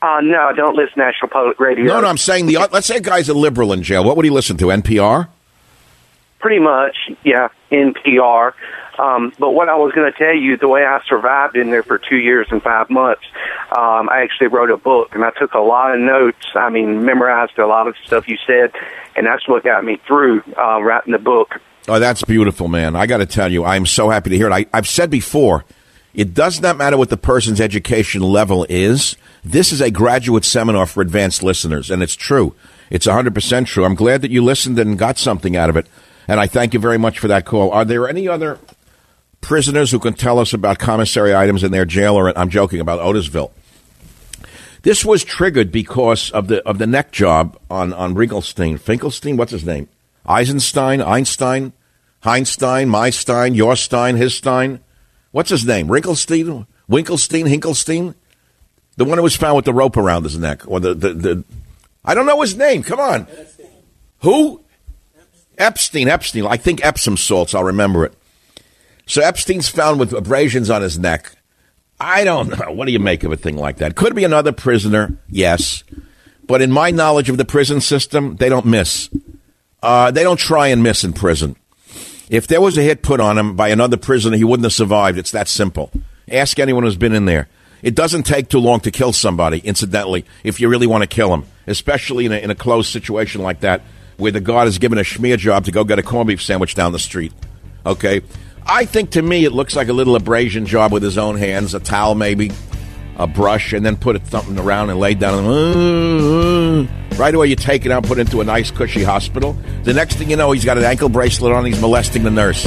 No, I don't listen to National Public Radio. No, I'm saying let's say a guy's a liberal in jail. What would he listen to? NPR? Pretty much, yeah, NPR. But what I was going to tell you, the way I survived in there for 2 years and 5 months, I actually wrote a book, and I took a lot of notes. I mean, memorized a lot of stuff you said, and that's what got me through writing the book. Oh, that's beautiful, man. I got to tell you, I'm so happy to hear it. I've said before, it does not matter what the person's education level is. This is a graduate seminar for advanced listeners, and it's true. It's 100% true. I'm glad that you listened and got something out of it, and I thank you very much for that call. Are there any other prisoners who can tell us about commissary items in their jail? Or I'm joking about Otisville. This was triggered because of the neck job on Finkelstein, what's his name? Einstein, Heinstein, my your Stein, his Stein. What's his name? Winkelstein, Hinkelstein? The one who was found with the rope around his neck. Or the I don't know his name. Come on. Epstein. Who? Epstein. I think Epsom salts. I'll remember it. So Epstein's found with abrasions on his neck. I don't know. What do you make of a thing like that? Could be another prisoner, yes. But in my knowledge of the prison system, they don't miss. They don't try and miss in prison. If there was a hit put on him by another prisoner, he wouldn't have survived. It's that simple. Ask anyone who's been in there. It doesn't take too long to kill somebody, incidentally, if you really want to kill him, especially in a closed situation like that, where the guard is given a schmear job to go get a corned beef sandwich down the street. Okay? I think, to me, it looks like a little abrasion job with his own hands, a towel maybe, a brush, and then put something around and lay down. Right away, you take it out and put it into a nice, cushy hospital. The next thing you know, he's got an ankle bracelet on, he's molesting the nurse.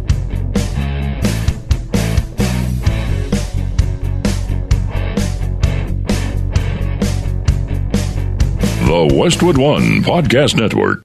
The Westwood One Podcast Network.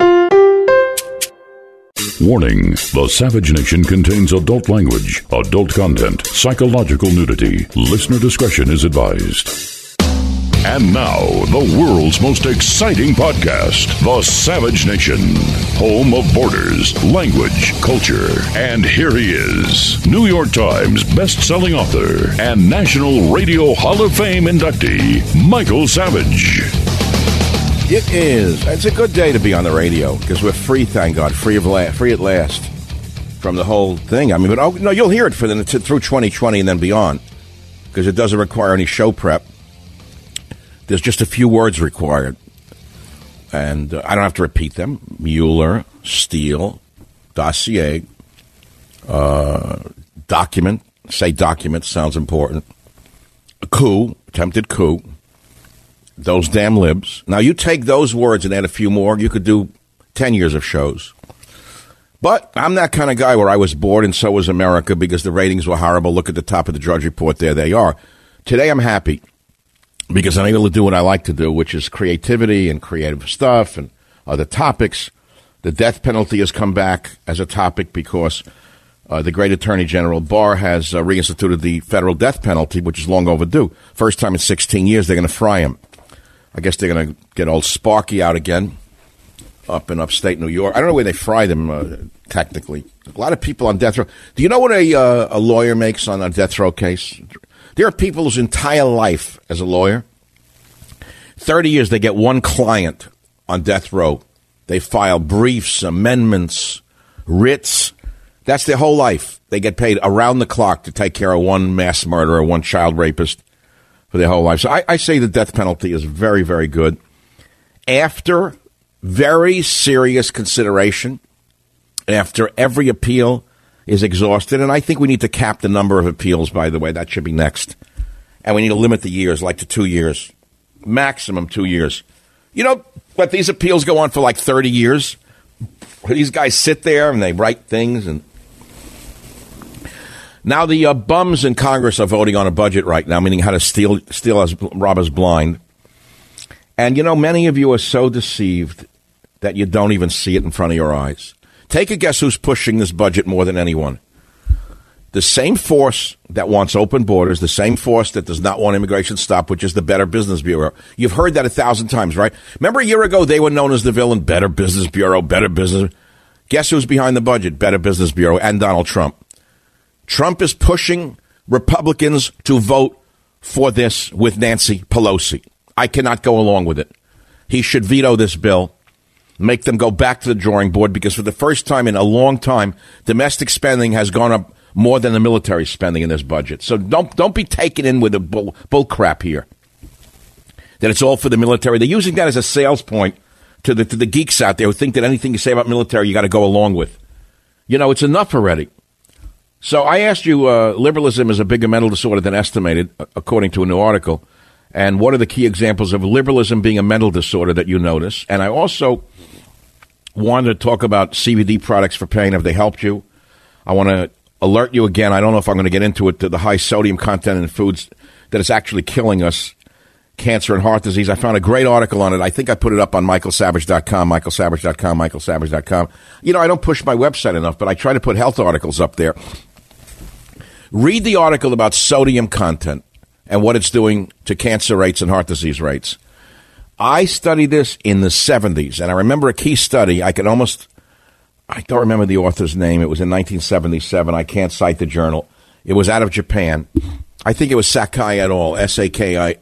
Warning, the Savage Nation contains adult language, adult content, psychological nudity. Listener discretion is advised. And now, the world's most exciting podcast, The Savage Nation, home of borders, language, culture. And here he is, New York Times best-selling author and National Radio Hall of Fame inductee, Michael Savage. It is. It's a good day to be on the radio because we're free, thank God, free at last from the whole thing. I mean, but no, you'll hear it through 2020 and then beyond because it doesn't require any show prep. There's just a few words required, and I don't have to repeat them. Mueller, Steele, dossier, document. Say document sounds important. A coup, attempted coup. Those damn libs. Now, you take those words and add a few more, you could do 10 years of shows. But I'm that kind of guy where I was bored, and so was America, because the ratings were horrible. Look at the top of the Drudge Report. There they are. Today, I'm happy because I'm able to do what I like to do, which is creativity and creative stuff and other topics. The death penalty has come back as a topic because the great Attorney General Barr has reinstituted the federal death penalty, which is long overdue. First time in 16 years, they're going to fry him. I guess they're going to get old Sparky out again up in upstate New York. I don't know where they fry them, technically. A lot of people on death row. Do you know what a lawyer makes on a death row case? There are people whose entire life as a lawyer, 30 years, they get one client on death row. They file briefs, amendments, writs. That's their whole life. They get paid around the clock to take care of one mass murderer, one child rapist for their whole life. So I say the death penalty is very, very good. After very serious consideration, after every appeal is exhausted, and I think we need to cap the number of appeals, by the way. That should be next. And we need to limit the years, like to 2 years. Maximum 2 years. You know, but these appeals go on for like 30 years. These guys sit there and they write things. And now the bums in Congress are voting on a budget right now, meaning how to steal us, rob us blind. And, you know, many of you are so deceived that you don't even see it in front of your eyes. Take a guess who's pushing this budget more than anyone. The same force that wants open borders, the same force that does not want immigration stopped, which is the Better Business Bureau. You've heard that 1,000 times, right? Remember a year ago, they were known as the villain, Better Business Bureau, Better Business. Guess who's behind the budget? Better Business Bureau and Donald Trump. Trump is pushing Republicans to vote for this with Nancy Pelosi. I cannot go along with it. He should veto this bill, make them go back to the drawing board, because for the first time in a long time, domestic spending has gone up more than the military spending in this budget. So don't be taken in with the bull crap here, that it's all for the military. They're using that as a sales point to the geeks out there who think that anything you say about military you got to go along with. You know, it's enough already. So I asked you, liberalism is a bigger mental disorder than estimated, according to a new article. And what are the key examples of liberalism being a mental disorder that you notice? And I also wanted to talk about CBD products for pain, if they helped you. I want to alert you again, I don't know if I'm going to get into it, to the high sodium content in foods that is actually killing us, cancer and heart disease. I found a great article on it. I think I put it up on michaelsavage.com, michaelsavage.com. You know, I don't push my website enough, but I try to put health articles up there. Read the article about sodium content and what it's doing to cancer rates and heart disease rates. I studied this in the 70s, and I remember a key study. I don't remember the author's name. It was in 1977. I can't cite the journal. It was out of Japan. I think it was Sakai et al., Sakai.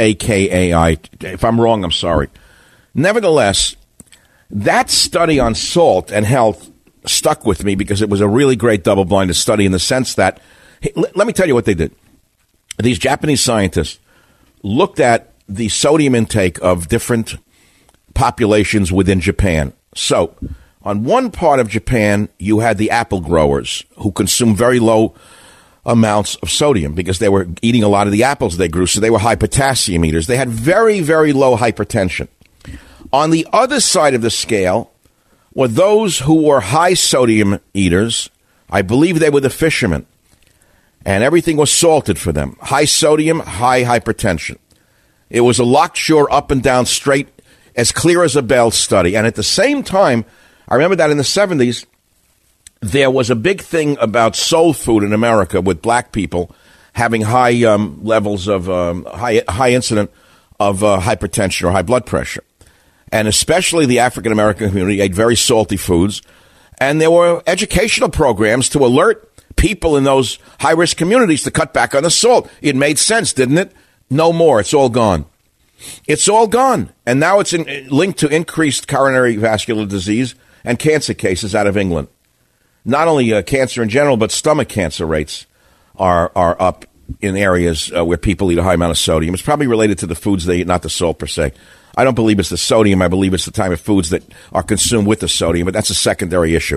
If I'm wrong, I'm sorry. Nevertheless, that study on salt and health stuck with me because it was a really great double-blinded study in the sense that, let me tell you what they did. These Japanese scientists looked at the sodium intake of different populations within Japan. So, on one part of Japan, you had the apple growers who consumed very low amounts of sodium because they were eating a lot of the apples they grew, so they were high potassium eaters. They had very, very low hypertension. On the other side of the scale were those who were high sodium eaters. I believe they were the fishermen, and everything was salted for them. High sodium, high hypertension. It was a locked shore, up and down, straight, as clear as a bell study. And at the same time, I remember that in the 70s, there was a big thing about soul food in America with black people having high levels of high incident of hypertension or high blood pressure. And especially the African-American community ate very salty foods. And there were educational programs to alert people in those high-risk communities to cut back on the salt. It made sense, didn't it? No more. It's all gone. It's all gone. And now it's linked to increased coronary vascular disease and cancer cases out of England. Not only cancer in general, but stomach cancer rates are up in areas where people eat a high amount of sodium. It's probably related to the foods they eat, not the salt per se. I don't believe it's the sodium. I believe it's the type of foods that are consumed with the sodium, but that's a secondary issue.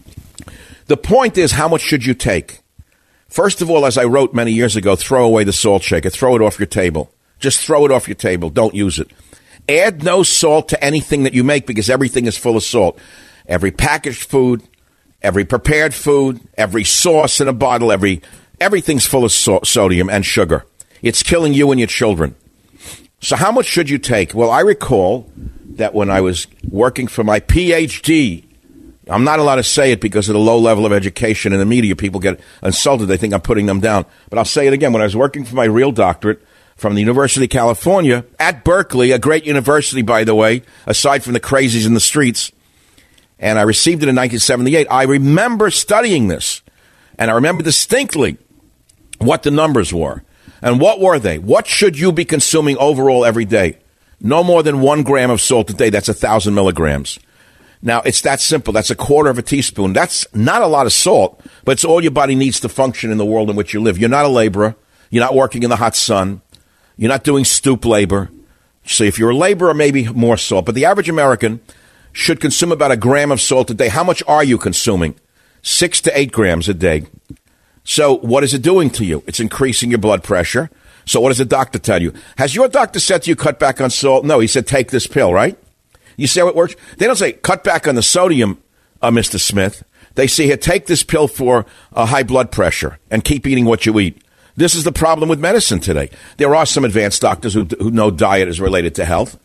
The point is, how much should you take? First of all, as I wrote many years ago, throw away the salt shaker. Throw it off your table. Just throw it off your table. Don't use it. Add no salt to anything that you make because everything is full of salt. Every packaged food, every prepared food, every sauce in a bottle, everything's full of sodium and sugar. It's killing you and your children. So how much should you take? Well, I recall that when I was working for my PhD, I'm not allowed to say it because of the low level of education in the media. People get insulted. They think I'm putting them down. But I'll say it again. When I was working for my real doctorate from the University of California at Berkeley, a great university, by the way, aside from the crazies in the streets, and I received it in 1978, I remember studying this. And I remember distinctly what the numbers were. And what were they? What should you be consuming overall every day? No more than 1 gram of salt a day. That's 1,000 milligrams. Now, it's that simple. That's a quarter of a teaspoon. That's not a lot of salt, but it's all your body needs to function in the world in which you live. You're not a laborer. You're not working in the hot sun. You're not doing stoop labor. So if you're a laborer, maybe more salt. But the average American should consume about 1 gram of salt a day. How much are you consuming? 6 to 8 grams a day. So what is it doing to you? It's increasing your blood pressure. So what does the doctor tell you? Has your doctor said to you, cut back on salt? No, he said, take this pill, right? You see how it works? They don't say, cut back on the sodium, Mr. Smith. They say, here, take this pill for high blood pressure and keep eating what you eat. This is the problem with medicine today. There are some advanced doctors who know diet is related to health.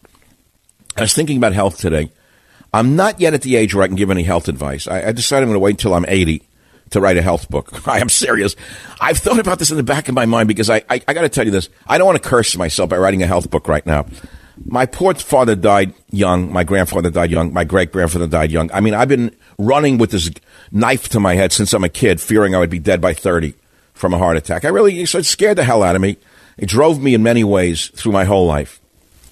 I was thinking about health today. I'm not yet at the age where I can give any health advice. I decided I'm going to wait until I'm 80 to write a health book. I am serious. I've thought about this in the back of my mind because I got to tell you this. I don't want to curse myself by writing a health book right now. My poor father died young. My grandfather died young. My great-grandfather died young. I mean, I've been running with this knife to my head since I'm a kid, fearing I would be dead by 30 from a heart attack. It scared the hell out of me. It drove me in many ways through my whole life.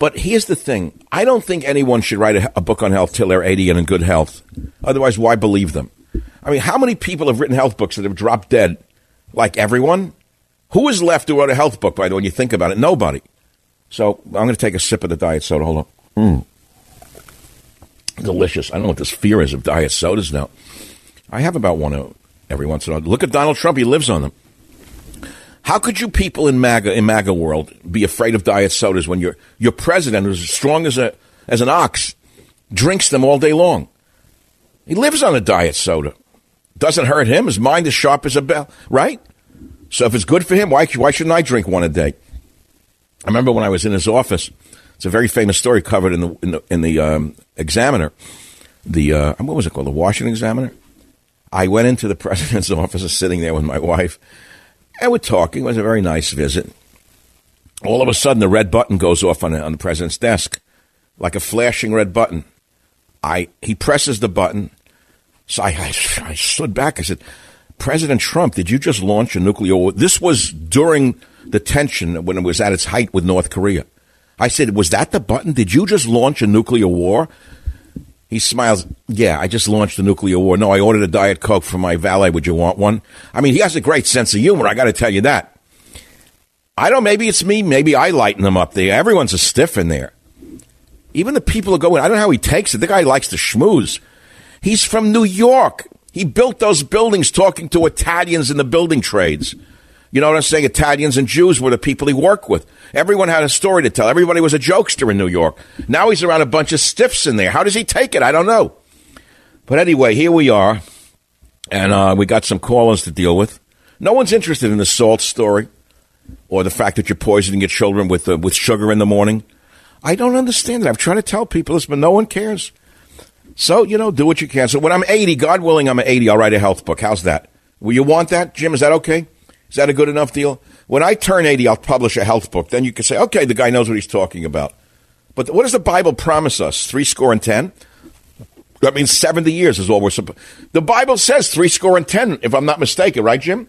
But here's the thing. I don't think anyone should write a book on health till they're 80 and in good health. Otherwise, why believe them? I mean, how many people have written health books that have dropped dead? Like everyone? Who is left who wrote a health book, by the way, when you think about it? Nobody. So I'm going to take a sip of the diet soda. Hold on. Delicious. I don't know what this fear is of diet sodas now. I have about one every once in a while. Look at Donald Trump. He lives on them. How could you people in MAGA world be afraid of diet sodas when your president, who's as strong as an ox, drinks them all day long? He lives on a diet soda. Doesn't hurt him. His mind is sharp as a bell, right? So if it's good for him, why shouldn't I drink one a day? I remember when I was in his office. It's a very famous story covered in the Examiner. What was it called? The Washington Examiner. I went into the president's office, sitting there with my wife. And we're talking. It was a very nice visit. All of a sudden, the red button goes off on the president's desk, like a flashing red button. He presses the button. So I stood back. I said, President Trump, did you just launch a nuclear war? This was during the tension when it was at its height with North Korea. I said, was that the button? Did you just launch a nuclear war? He smiles. Yeah, I just launched a nuclear war. No, I ordered a Diet Coke from my valet. Would you want one? I mean, he has a great sense of humor. I got to tell you that. I don't. Maybe it's me. Maybe I lighten them up there. Everyone's a stiff in there. Even the people who go in. I don't know how he takes it. The guy likes to schmooze. He's from New York. He built those buildings talking to Italians in the building trades. You know what I'm saying? Italians and Jews were the people he worked with. Everyone had a story to tell. Everybody was a jokester in New York. Now he's around a bunch of stiffs in there. How does he take it? I don't know. But anyway, here we are. And we got some callers to deal with. No one's interested in the salt story or the fact that you're poisoning your children with sugar in the morning. I don't understand it. I've tried to tell people this, but no one cares. So, do what you can. So when I'm 80, God willing, I'm 80, I'll write a health book. How's that? Will you want that, Jim? Is that okay? Is that a good enough deal? When I turn 80, I'll publish a health book. Then you can say, okay, the guy knows what he's talking about. But what does the Bible promise us? 70? That means 70 years is all we're supposed. The Bible says 70, if I'm not mistaken, right, Jim?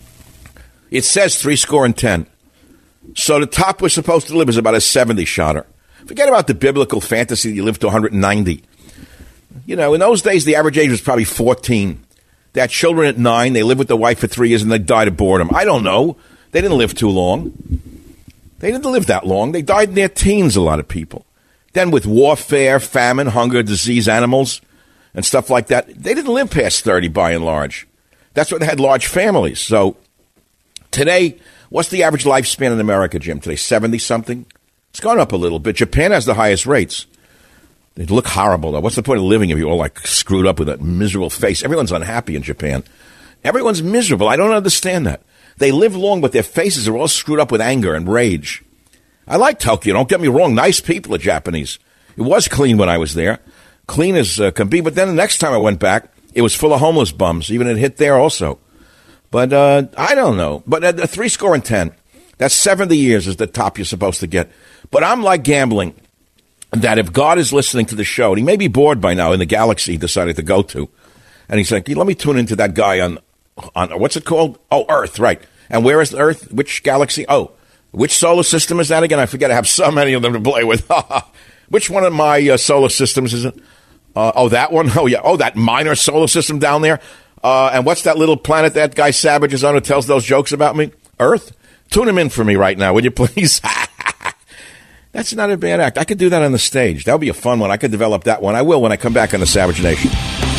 It says 70. So the top we're supposed to live is about a 70-shotter. Forget about the biblical fantasy that you live to 190. In those days, the average age was probably 14. They had children at 9. They lived with their wife for 3 years, and they died of boredom. I don't know. They didn't live too long. They didn't live that long. They died in their teens, a lot of people. Then with warfare, famine, hunger, disease, animals, and stuff like that, they didn't live past 30 by and large. That's why they had large families. So today, what's the average lifespan in America, Jim? Today, 70-something? It's gone up a little bit. Japan has the highest rates. They look horrible, though. What's the point of living if you're all, screwed up with a miserable face? Everyone's unhappy in Japan. Everyone's miserable. I don't understand that. They live long, but their faces are all screwed up with anger and rage. I like Tokyo. Don't get me wrong. Nice people are Japanese. It was clean when I was there. Clean as can be. But then the next time I went back, it was full of homeless bums. Even it hit there also. But I don't know. But 70, that's 70 years is the top you're supposed to get. But I'm like gambling. That if God is listening to the show, and he may be bored by now in the galaxy he decided to go to, and he's like, let me tune into that guy on what's it called? Oh, Earth, right. And where is Earth? Which galaxy? Oh, which solar system is that again? I forget. I have so many of them to play with. Which one of my solar systems is it? That one? Oh, yeah. Oh, that minor solar system down there. And what's that little planet that guy Savage is on who tells those jokes about me? Earth? Tune him in for me right now, would you please? That's not a bad act. I could do that on the stage. That would be a fun one. I could develop that one. I will when I come back on the Savage Nation.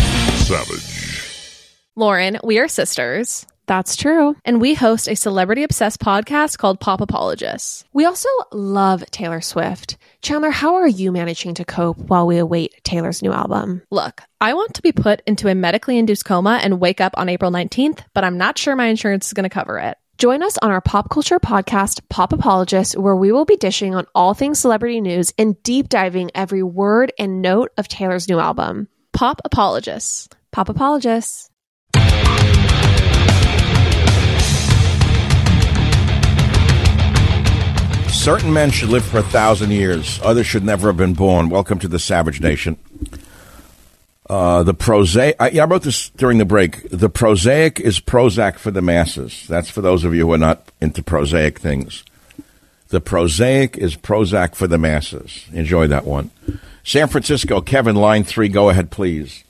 Savage. Lauren, we are sisters. That's true. And we host a celebrity-obsessed podcast called Pop Apologists. We also love Taylor Swift. Chandler, how are you managing to cope while we await Taylor's new album? Look, I want to be put into a medically induced coma and wake up on April 19th, but I'm not sure my insurance is going to cover it. Join us on our pop culture podcast, Pop Apologists, where we will be dishing on all things celebrity news and deep diving every word and note of Taylor's new album. Pop Apologists. Pop Apologists. Certain men should live for 1,000 years. Others should never have been born. Welcome to the Savage Nation. The prosaic, I wrote this during the break. The prosaic is Prozac for the masses. That's for those of you who are not into prosaic things. The prosaic is Prozac for the masses. Enjoy that one. San Francisco, Kevin, line 3. Go ahead, please.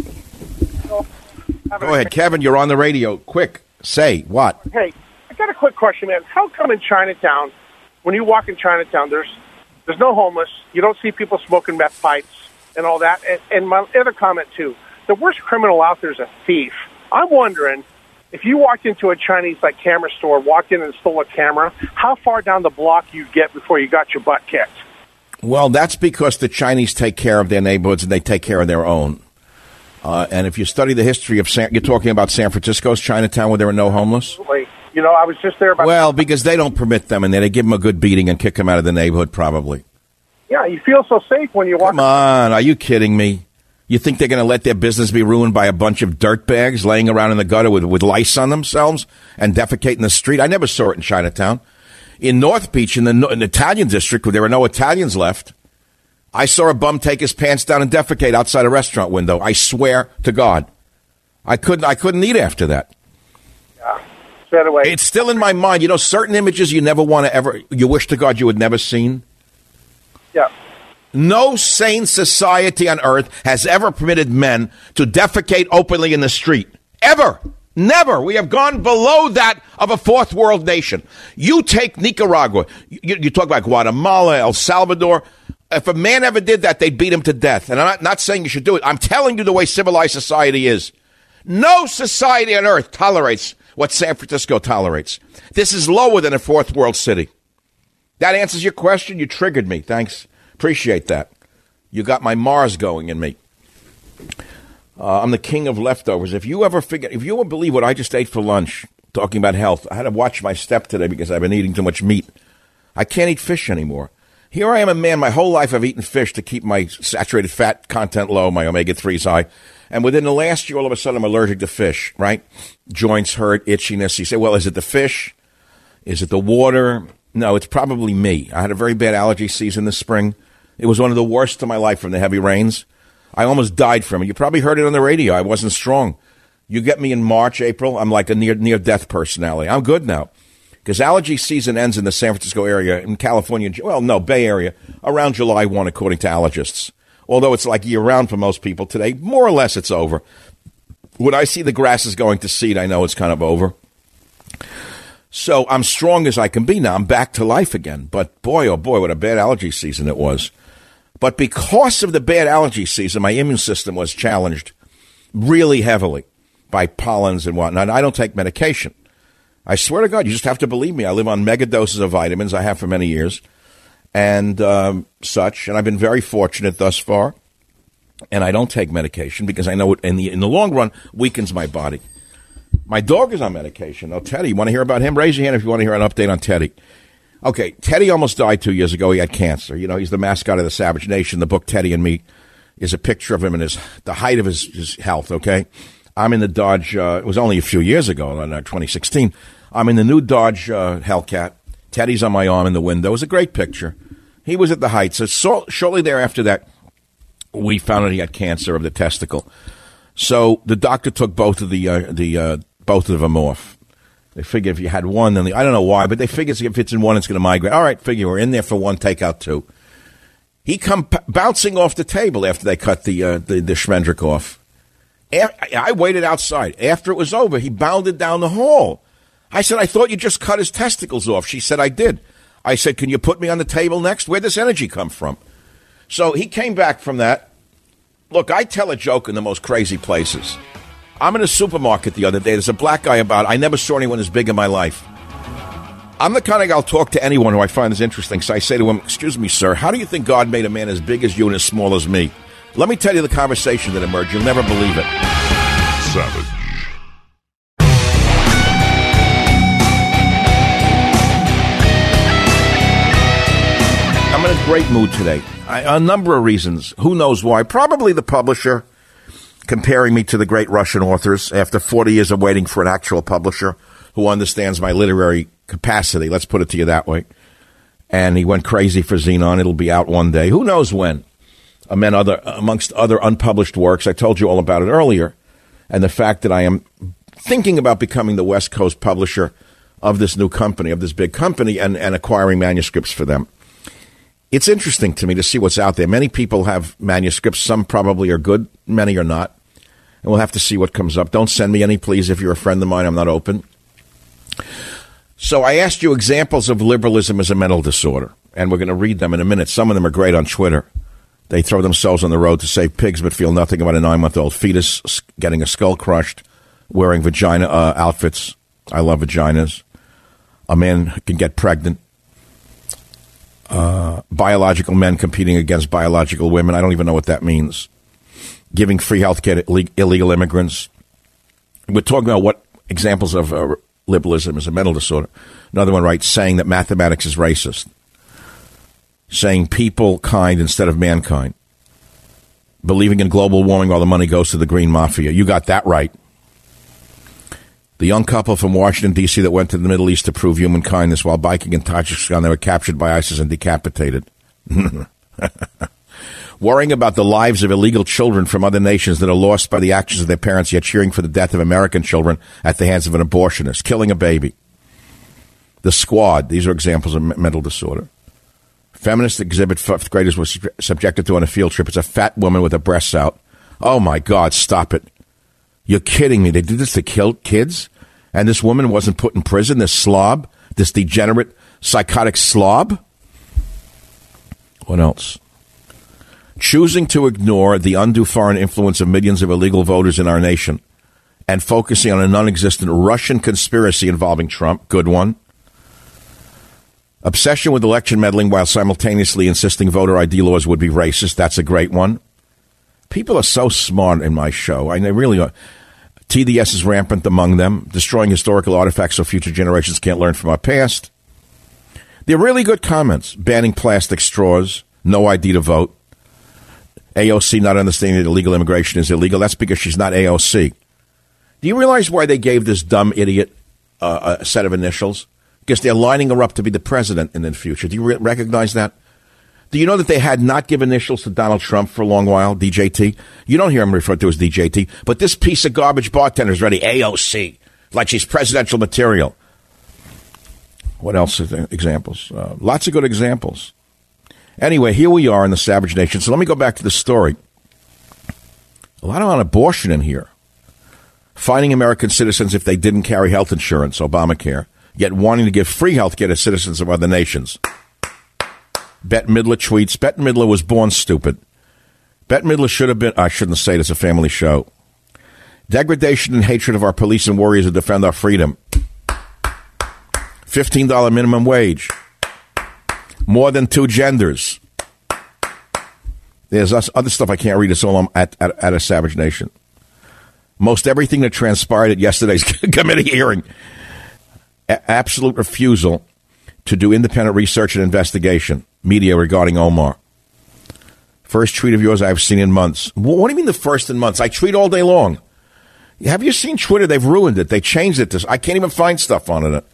Go ahead, Kevin. You're on the radio. Quick. Say what? Hey, I got a quick question, man. How come in Chinatown, when you walk in Chinatown, there's no homeless, you don't see people smoking meth pipes and all that? And my other comment, too, the worst criminal out there is a thief. I'm wondering, if you walked into a Chinese camera store, walked in and stole a camera, how far down the block you'd get before you got your butt kicked? Well, that's because the Chinese take care of their neighborhoods and they take care of their own. And if you study the history of you're talking about San Francisco's Chinatown where there are no homeless? Absolutely. You know, I was just there about... Well, because they don't permit them and they give them a good beating and kick them out of the neighborhood, probably. Yeah, you feel so safe when you walk... Come on, are you kidding me? You think they're going to let their business be ruined by a bunch of dirtbags laying around in the gutter with lice on themselves and defecate in the street? I never saw it in Chinatown. In North Beach, in the Italian district, where there were no Italians left, I saw a bum take his pants down and defecate outside a restaurant window. I swear to God. I couldn't eat after that. Yeah. Straight away. It's still in my mind. You know, certain images you never want to you wish to God you had never seen. Yeah. No sane society on earth has ever permitted men to defecate openly in the street. Ever. Never. We have gone below that of a fourth world nation. You take Nicaragua. You talk about Guatemala, El Salvador. If a man ever did that, they'd beat him to death. And I'm not saying you should do it. I'm telling you the way civilized society is. No society on earth tolerates what San Francisco tolerates. This is lower than a fourth world city. That answers your question. You triggered me. Thanks. Appreciate that. You got my Mars going in me. I'm the king of leftovers. If you ever believe what I just ate for lunch, talking about health, I had to watch my step today because I've been eating too much meat. I can't eat fish anymore. Here I am, a man, my whole life I've eaten fish to keep my saturated fat content low, my omega-3s high. And within the last year, all of a sudden, I'm allergic to fish, right? Joints hurt, itchiness. You say, well, is it the fish? Is it the water? No, it's probably me. I had a very bad allergy season this spring. It was one of the worst of my life from the heavy rains. I almost died from it. You probably heard it on the radio. I wasn't strong. You get me in March, April, I'm like a near-death personality. I'm good now. Because allergy season ends in the San Francisco area, in California, Bay Area, around July 1, according to allergists. Although it's like year-round for most people today, more or less it's over. When I see the grass is going to seed, I know it's kind of over. So I'm strong as I can be now. I'm back to life again. But boy, oh boy, what a bad allergy season it was. But because of the bad allergy season, my immune system was challenged really heavily by pollens and whatnot. I don't take medication. I swear to God, you just have to believe me. I live on mega doses of vitamins. I have for many years and such. And I've been very fortunate thus far. And I don't take medication because I know it in the long run weakens my body. My dog is on medication. Oh, Teddy, you want to hear about him? Raise your hand if you want to hear an update on Teddy. Okay, Teddy almost died 2 years ago. He had cancer. You know, he's the mascot of the Savage Nation. The book Teddy and Me is a picture of him in the height of his health, okay? I'm in the Dodge, it was only a few years ago, 2016. I'm in the new Dodge Hellcat. Teddy's on my arm in the window. It was a great picture. He was at the height. So shortly thereafter that, we found out he had cancer of the testicle. So the doctor took both of them off. They figure if you had one, then I don't know why, but they figure if it's in one, it's going to migrate. All right, figure we're in there for one, take out two. He come bouncing off the table after they cut the Schmendrick off. I waited outside. After it was over, he bounded down the hall. I said, I thought you just cut his testicles off. She said, I did. I said, can you put me on the table next? Where'd this energy come from? So he came back from that. Look, I tell a joke in the most crazy places. I'm in a supermarket the other day. There's a black guy about. I never saw anyone as big in my life. I'm the kind of guy I'll talk to anyone who I find is interesting. So I say to him, excuse me, sir, how do you think God made a man as big as you and as small as me? Let me tell you the conversation that emerged. You'll never believe it. Savage. I'm in a great mood today. A number of reasons. Who knows why? Probably the publisher comparing me to the great Russian authors after 40 years of waiting for an actual publisher who understands my literary capacity. Let's put it to you that way. And he went crazy for Xenon. It'll be out one day. Who knows when? Amongst other unpublished works. I told you all about it earlier. And the fact that I am thinking about becoming the West Coast publisher of this new company, of this big company, and acquiring manuscripts for them. It's interesting to me to see what's out there. Many people have manuscripts. Some probably are good. Many are not. And we'll have to see what comes up. Don't send me any, please. If you're a friend of mine, I'm not open. So I asked you examples of liberalism as a mental disorder, and we're going to read them in a minute. Some of them are great on Twitter. They throw themselves on the road to save pigs but feel nothing about a 9-month-old fetus getting a skull crushed, wearing vagina outfits. I love vaginas. A man can get pregnant. Biological men competing against biological women. I don't even know what that means. Giving free health care to illegal immigrants. We're talking about what examples of liberalism is a mental disorder. Another one writes, saying that mathematics is racist. Saying people kind instead of mankind. Believing in global warming while the money goes to the green mafia. You got that right. The young couple from Washington, D.C. that went to the Middle East to prove human kindness while biking in Tajikistan, they were captured by ISIS and decapitated. Worrying about the lives of illegal children from other nations that are lost by the actions of their parents, yet cheering for the death of American children at the hands of an abortionist. Killing a baby. The Squad. These are examples of mental disorder. Feminist exhibit fifth graders were subjected to on a field trip. It's a fat woman with her breasts out. Oh, my God, stop it. You're kidding me. They did this to kill kids? And this woman wasn't put in prison? This slob? This degenerate, psychotic slob? What else? Choosing to ignore the undue foreign influence of millions of illegal voters in our nation and focusing on a non-existent Russian conspiracy involving Trump. Good one. Obsession with election meddling while simultaneously insisting voter ID laws would be racist. That's a great one. People are so smart in my show. They really are. TDS is rampant among them, destroying historical artifacts so future generations can't learn from our past. They're really good comments. Banning plastic straws, no ID to vote. AOC not understanding that illegal immigration is illegal. That's because she's not AOC. Do you realize why they gave this dumb idiot a set of initials? Because they're lining her up to be the president in the future. Do you recognize that? Do you know that they had not given initials to Donald Trump for a long while, DJT? You don't hear him referred to as DJT, but this piece of garbage bartender is ready, AOC, like she's presidential material. What else are there? Examples? Lots of good examples. Anyway, here we are in the Savage Nation. So let me go back to the story. A lot on abortion in here. Fining American citizens if they didn't carry health insurance, Obamacare, yet wanting to give free health care to citizens of other nations. Bette Midler tweets, Bette Midler was born stupid. Bette Midler should have been, I shouldn't say it, it's a family show. Degradation and hatred of our police and warriors who defend our freedom. $15 minimum wage. More than 2 genders. There's other stuff I can't read. It's all at a Savage Nation. Most everything that transpired at yesterday's committee hearing. Absolute refusal to do independent research and investigation. Media regarding Omar. First tweet of yours I've seen in months. What do you mean the first in months? I tweet all day long. Have you seen Twitter? They've ruined it. They changed it. I can't even find stuff on it.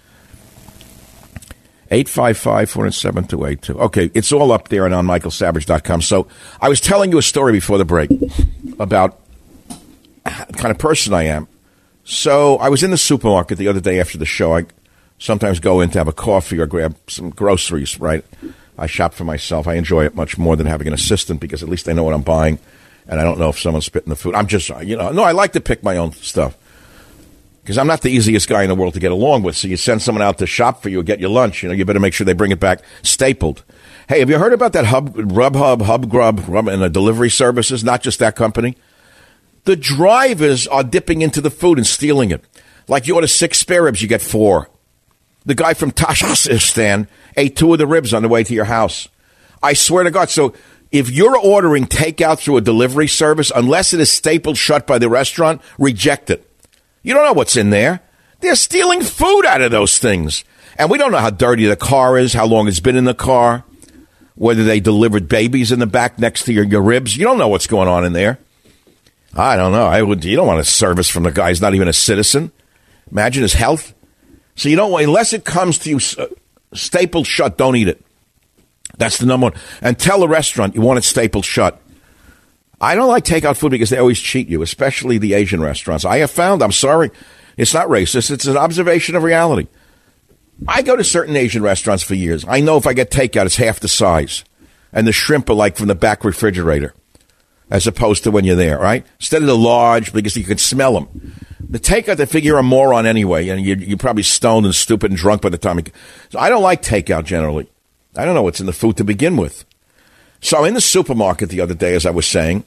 855-407-282. Okay, it's all up there and on michaelsavage.com. So I was telling you a story before the break about the kind of person I am. So I was in the supermarket the other day after the show. I sometimes go in to have a coffee or grab some groceries, right? I shop for myself. I enjoy it much more than having an assistant because at least I know what I'm buying, and I don't know if someone's spitting the food. I'm just, no, I like to pick my own stuff because I'm not the easiest guy in the world to get along with. So you send someone out to shop for you or get your lunch, you better make sure they bring it back stapled. Hey, have you heard about that Grub, and the delivery services? Not just that company. The drivers are dipping into the food and stealing it. Like you order 6 spare ribs, you get 4. The guy from Tajikistan ate 2 of the ribs on the way to your house. I swear to God. So if you're ordering takeout through a delivery service, unless it is stapled shut by the restaurant, reject it. You don't know what's in there. They're stealing food out of those things. And we don't know how dirty the car is, how long it's been in the car, whether they delivered babies in the back next to your ribs. You don't know what's going on in there. I don't know. You don't want a service from the guy who's not even a citizen. Imagine his health. So you don't want, unless it comes to you stapled shut, don't eat it. That's the number one. And tell the restaurant you want it stapled shut. I don't like takeout food because they always cheat you, especially the Asian restaurants. I have found, I'm sorry, it's not racist. It's an observation of reality. I go to certain Asian restaurants for years. I know if I get takeout, it's half the size. And the shrimp are like from the back refrigerator, as opposed to when you're there, right? Instead of the large, because you can smell them. The takeout, they figure you're a moron anyway, and you're probably stoned and stupid and drunk by the time. So I don't like takeout generally. I don't know what's in the food to begin with. So I'm in the supermarket the other day, as I was saying.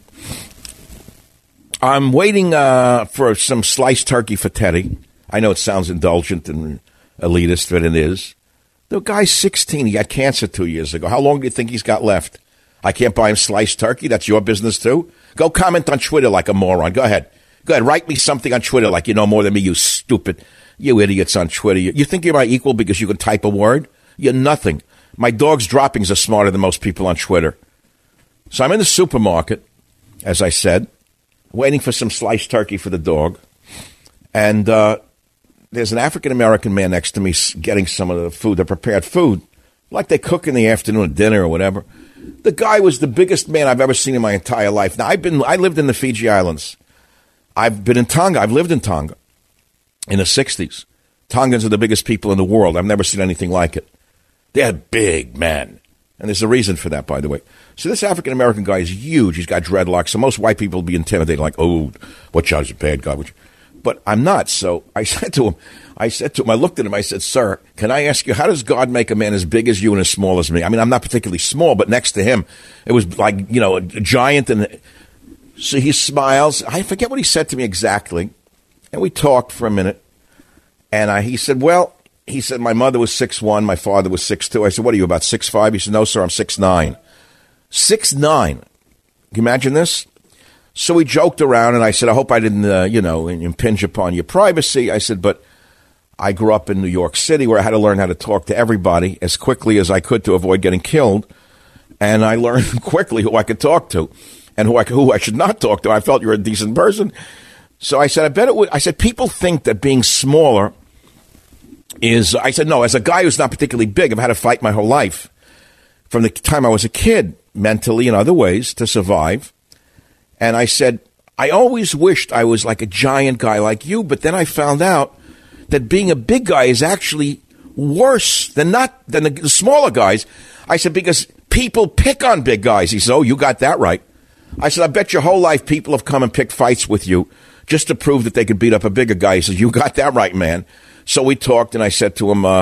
I'm waiting for some sliced turkey for Teddy. I know it sounds indulgent and elitist, but it is. The guy's 16. He got cancer 2 years ago. How long do you think he's got left? I can't buy him sliced turkey. That's your business, too? Go comment on Twitter like a moron. Go ahead. Write me something on Twitter like you know more than me, you stupid. You idiots on Twitter. You think you're my equal because you can type a word? You're nothing. My dog's droppings are smarter than most people on Twitter. So I'm in the supermarket, as I said, waiting for some sliced turkey for the dog. And there's an African-American man next to me getting some of the food, the prepared food, like they cook in the afternoon, dinner or whatever. The guy was the biggest man I've ever seen in my entire life. Now, I lived in the Fiji Islands. I've been in Tonga. I've lived in Tonga in the 60s. Tongans are the biggest people in the world. I've never seen anything like it. They're big men. And there's a reason for that, by the way. So this African-American guy is huge. He's got dreadlocks. So most white people will be intimidated, like, oh, watch out, he's a bad guy. But I'm not. So I said to him, I looked at him, I said, sir, can I ask you, how does God make a man as big as you and as small as me? I mean, I'm not particularly small, but next to him, it was like, a giant. And so he smiles. I forget what he said to me exactly. And we talked for a minute. And he said, my mother was 6'1", my father was 6'2". I said, what are you, about 6'5"? He said, no, sir, I'm 6'9". 6'9". Can you imagine this? So we joked around, and I said, I hope I didn't, impinge upon your privacy. I said, but I grew up in New York City where I had to learn how to talk to everybody as quickly as I could to avoid getting killed. And I learned quickly who I could talk to and who I should not talk to. I felt you're a decent person. So I said, I bet it would. I said, people think that being smaller is, I said, no, as a guy who's not particularly big, I've had to fight my whole life from the time I was a kid, mentally and other ways, to survive. And I said, I always wished I was like a giant guy like you, but then I found out that being a big guy is actually worse than the smaller guys. I said, because people pick on big guys. He said, oh, you got that right. I said, I bet your whole life people have come and picked fights with you just to prove that they could beat up a bigger guy. He says, you got that right, man. So we talked, and I said to him,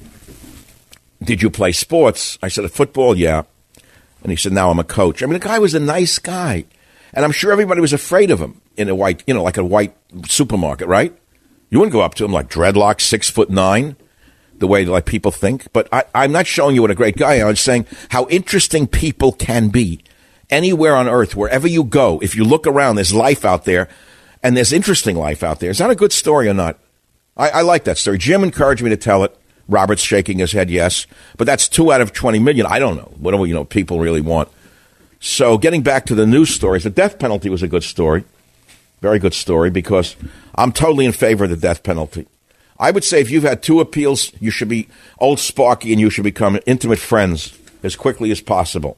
did you play sports? I said, football, yeah. And he said, now I'm a coach. I mean, the guy was a nice guy. And I'm sure everybody was afraid of him in a white, like a white supermarket, right? You wouldn't go up to him like dreadlocks, 6'9", the way like people think. But I'm not showing you what a great guy I am. I'm saying how interesting people can be. Anywhere on earth, wherever you go, if you look around, there's life out there, and there's interesting life out there. Is that a good story or not? I like that story. Jim encouraged me to tell it. Robert's shaking his head, yes. But that's 2 out of 20 million. I don't know. What do people really want? So getting back to the news stories, the death penalty was a good story. Very good story, because I'm totally in favor of the death penalty. I would say if you've had 2 appeals, you should be old Sparky and you should become intimate friends as quickly as possible.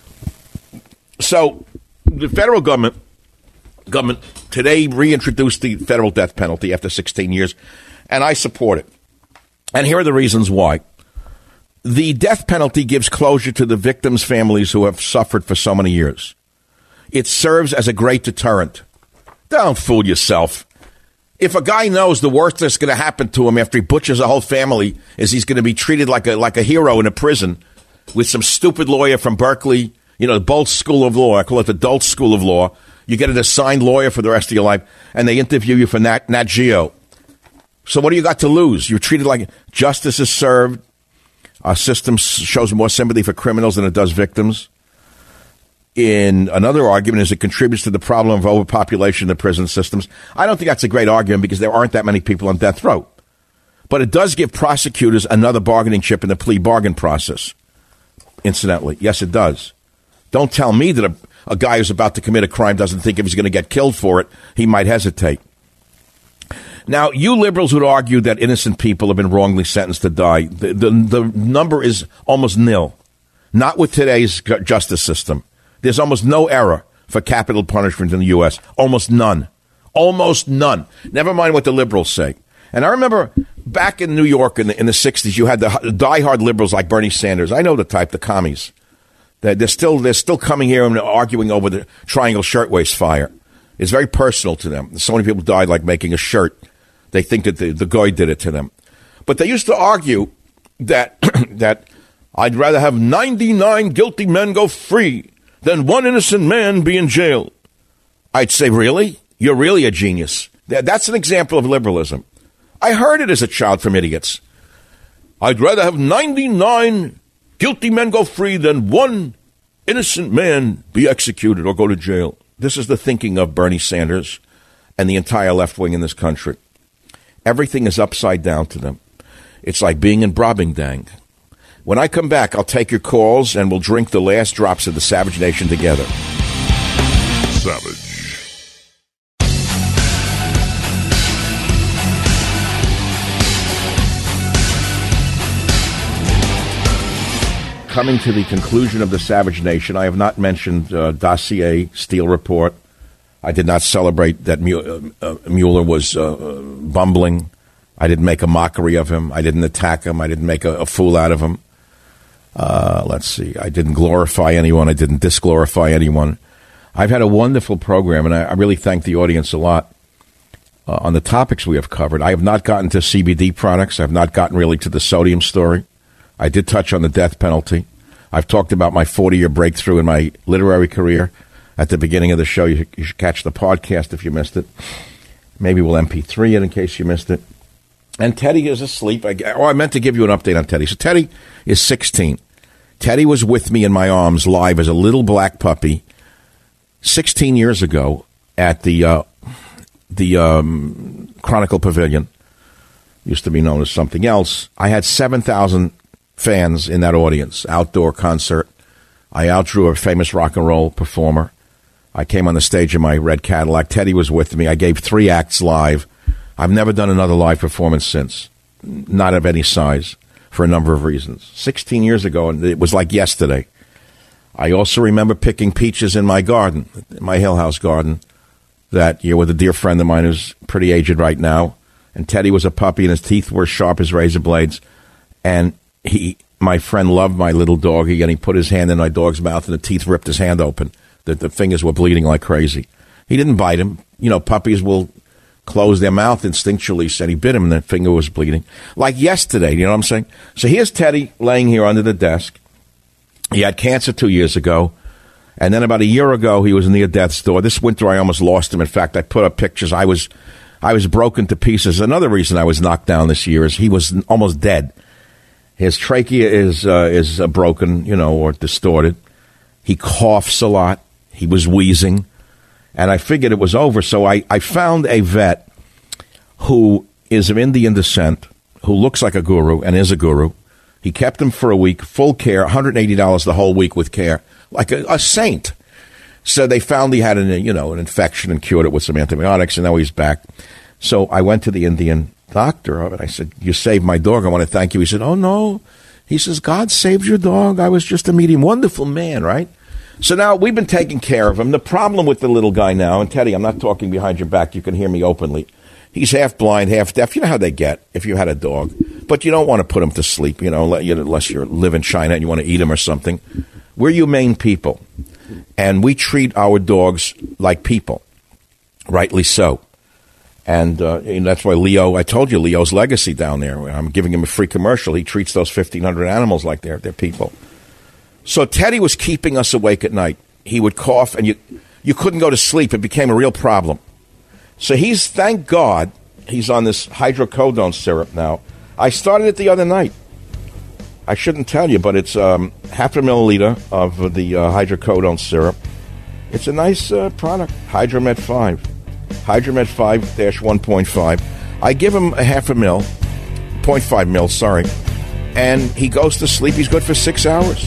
So the federal government today reintroduced the federal death penalty after 16 years, and I support it. And here are the reasons why. The death penalty gives closure to the victims' families who have suffered for so many years. It serves as a great deterrent. Don't fool yourself. If a guy knows the worst that's going to happen to him after he butchers a whole family is he's going to be treated like a hero in a prison with some stupid lawyer from Berkeley, the Bolt School of Law, I call it the Dolt School of Law. You get an assigned lawyer for the rest of your life, and they interview you for Nat Geo. So what do you got to lose? You're treated like justice is served. Our system shows more sympathy for criminals than it does victims. In another argument is it contributes to the problem of overpopulation in the prison systems. I don't think that's a great argument because there aren't that many people on death row. But it does give prosecutors another bargaining chip in the plea bargain process. Incidentally, yes, it does. Don't tell me that a guy who's about to commit a crime doesn't think if he's going to get killed for it, he might hesitate. Now, you liberals would argue that innocent people have been wrongly sentenced to die. The number is almost nil. Not with today's justice system. There's almost no error for capital punishment in the U.S. Almost none. Almost none. Never mind what the liberals say. And I remember back in New York in the 60s, you had the diehard liberals like Bernie Sanders. I know the type, the commies. They're still coming here and arguing over the Triangle Shirtwaist fire. It's very personal to them. So many people died like making a shirt. They think that the guy did it to them. But they used to argue that that I'd rather have 99 guilty men go free than one innocent man be in jail. I'd say, really? You're really a genius. That's an example of liberalism. I heard it as a child from idiots. I'd rather have 99 guilty men go free than one innocent man be executed or go to jail. This is the thinking of Bernie Sanders and the entire left wing in this country. Everything is upside down to them. It's like being in Brobdingnag. When I come back, I'll take your calls and we'll drink the last drops of the Savage Nation together. Savage. Coming to the conclusion of the Savage Nation, I have not mentioned Dossier, Steele Report. I did not celebrate that Mueller was bumbling. I didn't make a mockery of him. I didn't attack him. I didn't make a fool out of him. Let's see. I didn't glorify anyone. I didn't disglorify anyone. I've had a wonderful program, and I really thank the audience a lot on the topics we have covered. I have not gotten to CBD products. I have not gotten really to the sodium story. I did touch on the death penalty. I've talked about my 40-year breakthrough in my literary career at the beginning of the show. You should catch the podcast if you missed it. Maybe we'll MP3 it in case you missed it. And Teddy is asleep. I meant to give you an update on Teddy. So Teddy is 16. Teddy was with me in my arms live as a little black puppy 16 years ago at the Chronicle Pavilion. Used to be known as something else. I had 7,000 fans in that audience, outdoor concert. I outdrew a famous rock and roll performer. I came on the stage in my red Cadillac. Teddy was with me. I gave 3 acts live. I've never done another live performance since, not of any size, for a number of reasons. 16 years ago, and it was like yesterday. I also remember picking peaches in my garden, my Hill House garden, that year with a dear friend of mine who's pretty aged right now. And Teddy was a puppy, and his teeth were sharp as razor blades. And my friend loved my little doggy, and he put his hand in my dog's mouth, and the teeth ripped his hand open. The fingers were bleeding like crazy. He didn't bite him. You know, puppies will close their mouth instinctually, said he bit him, and the finger was bleeding. Like yesterday, you know what I'm saying? So here's Teddy laying here under the desk. He had cancer 2 years ago. And then about a year ago, he was near death's door. This winter, I almost lost him. In fact, I put up pictures. I was broken to pieces. Another reason I was knocked down this year is he was almost dead. His trachea is broken, you know, or distorted. He coughs a lot. He was wheezing. And I figured it was over. So I found a vet who is of Indian descent, who looks like a guru and is a guru. He kept him for a week, full care, $180 the whole week with care, like a saint. So they found he had an infection and cured it with some antibiotics, and now he's back. So I went to the Indian doctor, and I said, "You saved my dog. I want to thank you." He said, "Oh, no." He says, "God saved your dog. I was just a medium." Wonderful man, right? So now we've been taking care of him. The problem with the little guy now, and Teddy, I'm not talking behind your back. You can hear me openly. He's half blind, half deaf. You know how they get if you had a dog. But you don't want to put him to sleep, unless you live in China and you want to eat him or something. We're humane people. And we treat our dogs like people. Rightly so. And that's why Leo, I told you, Leo's legacy down there. I'm giving him a free commercial. He treats those 1,500 animals like they're people. So Teddy was keeping us awake at night. He would cough, and you couldn't go to sleep. It became a real problem. So thank God, he's on this hydrocodone syrup now. I started it the other night. I shouldn't tell you, but it's half a milliliter of the hydrocodone syrup. It's a nice product, Hydromet 5. Hydromet 5-1.5. I give him a half a mil, 0.5 mil, sorry. And he goes to sleep. He's good for 6 hours.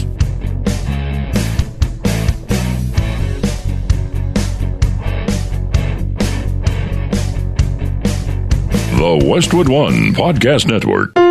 The Westwood One Podcast Network.